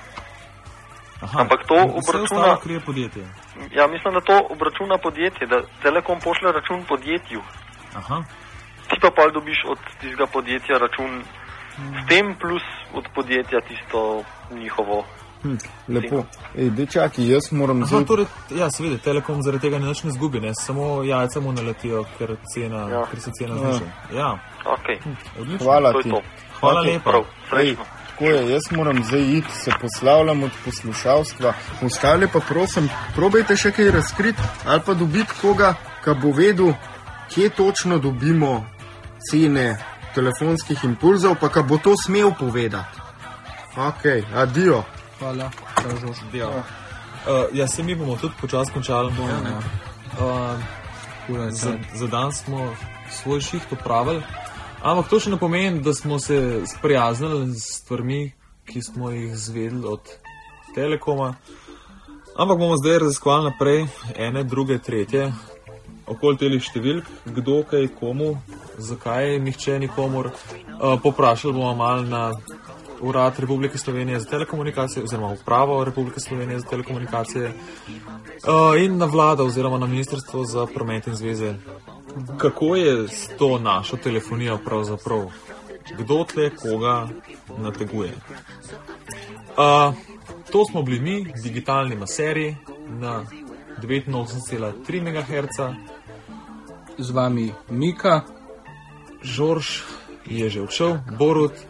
Aha,
ampak to
vse
obračuna-
ostalo krije podjetje.
Ja, mislim, da to obračuna podjetje, da Telekom pošlje račun podjetju.
Aha.
Ti pa pol dobiš od tistega podjetja račun s tem plus od podjetja tisto njihovo.
Hm, lepo. Ej, dečaki, jaz moram
Aha,
zdaj...
torej, ja, seveda, Telekom zaradi tega nič ne zgubi, ne? Samo jajca mu naletijo, ker, cena,
Ja.
ker se cena
Ja.
zniža. Ja,
Ok,
odlično.
Hvala
to je
ti.
to.
Hvala
Ok,
lepa.
Prav,
Ej,
srečno.
tako je, jaz moram zdaj iti, se poslavljam od poslušalstva. Ostali pa prosim, probajte še kaj razkriti ali pa dobiti koga, ki bo vedel, kje točno dobimo cene telefonskih impulzov, pa ki bo to smel povedati. Ok, adijo.
Hvala, Žož.
Ja. Uh, ja, se mi bomo tudi počasi končali.
Ja,
uh, za, za dan smo svoj šiht opravili, ampak to še ne pomeni, da smo se sprijaznili s stvarmi, ki smo jih zvedeli od Telekoma. Ampak bomo zdaj raziskovali naprej ene, druge, tretje, okoli telih številk, kdo, kaj, komu, zakaj, nihče, nikomor. Uh, poprašali bomo malo na Urad Republike Slovenije za telekomunikacije oziroma Upravo Republike Slovenije za telekomunikacije uh, in na vlado oziroma na Ministrstvo za promet in zveze. Kako je s to našo telefonijo pravzaprav? Kdo tle koga nateguje? Uh, to smo bili mi, digitalni maserji na devetinosemdeset cela tri megaherca.
Z vami Mika.
Žorž je že odšel, Borut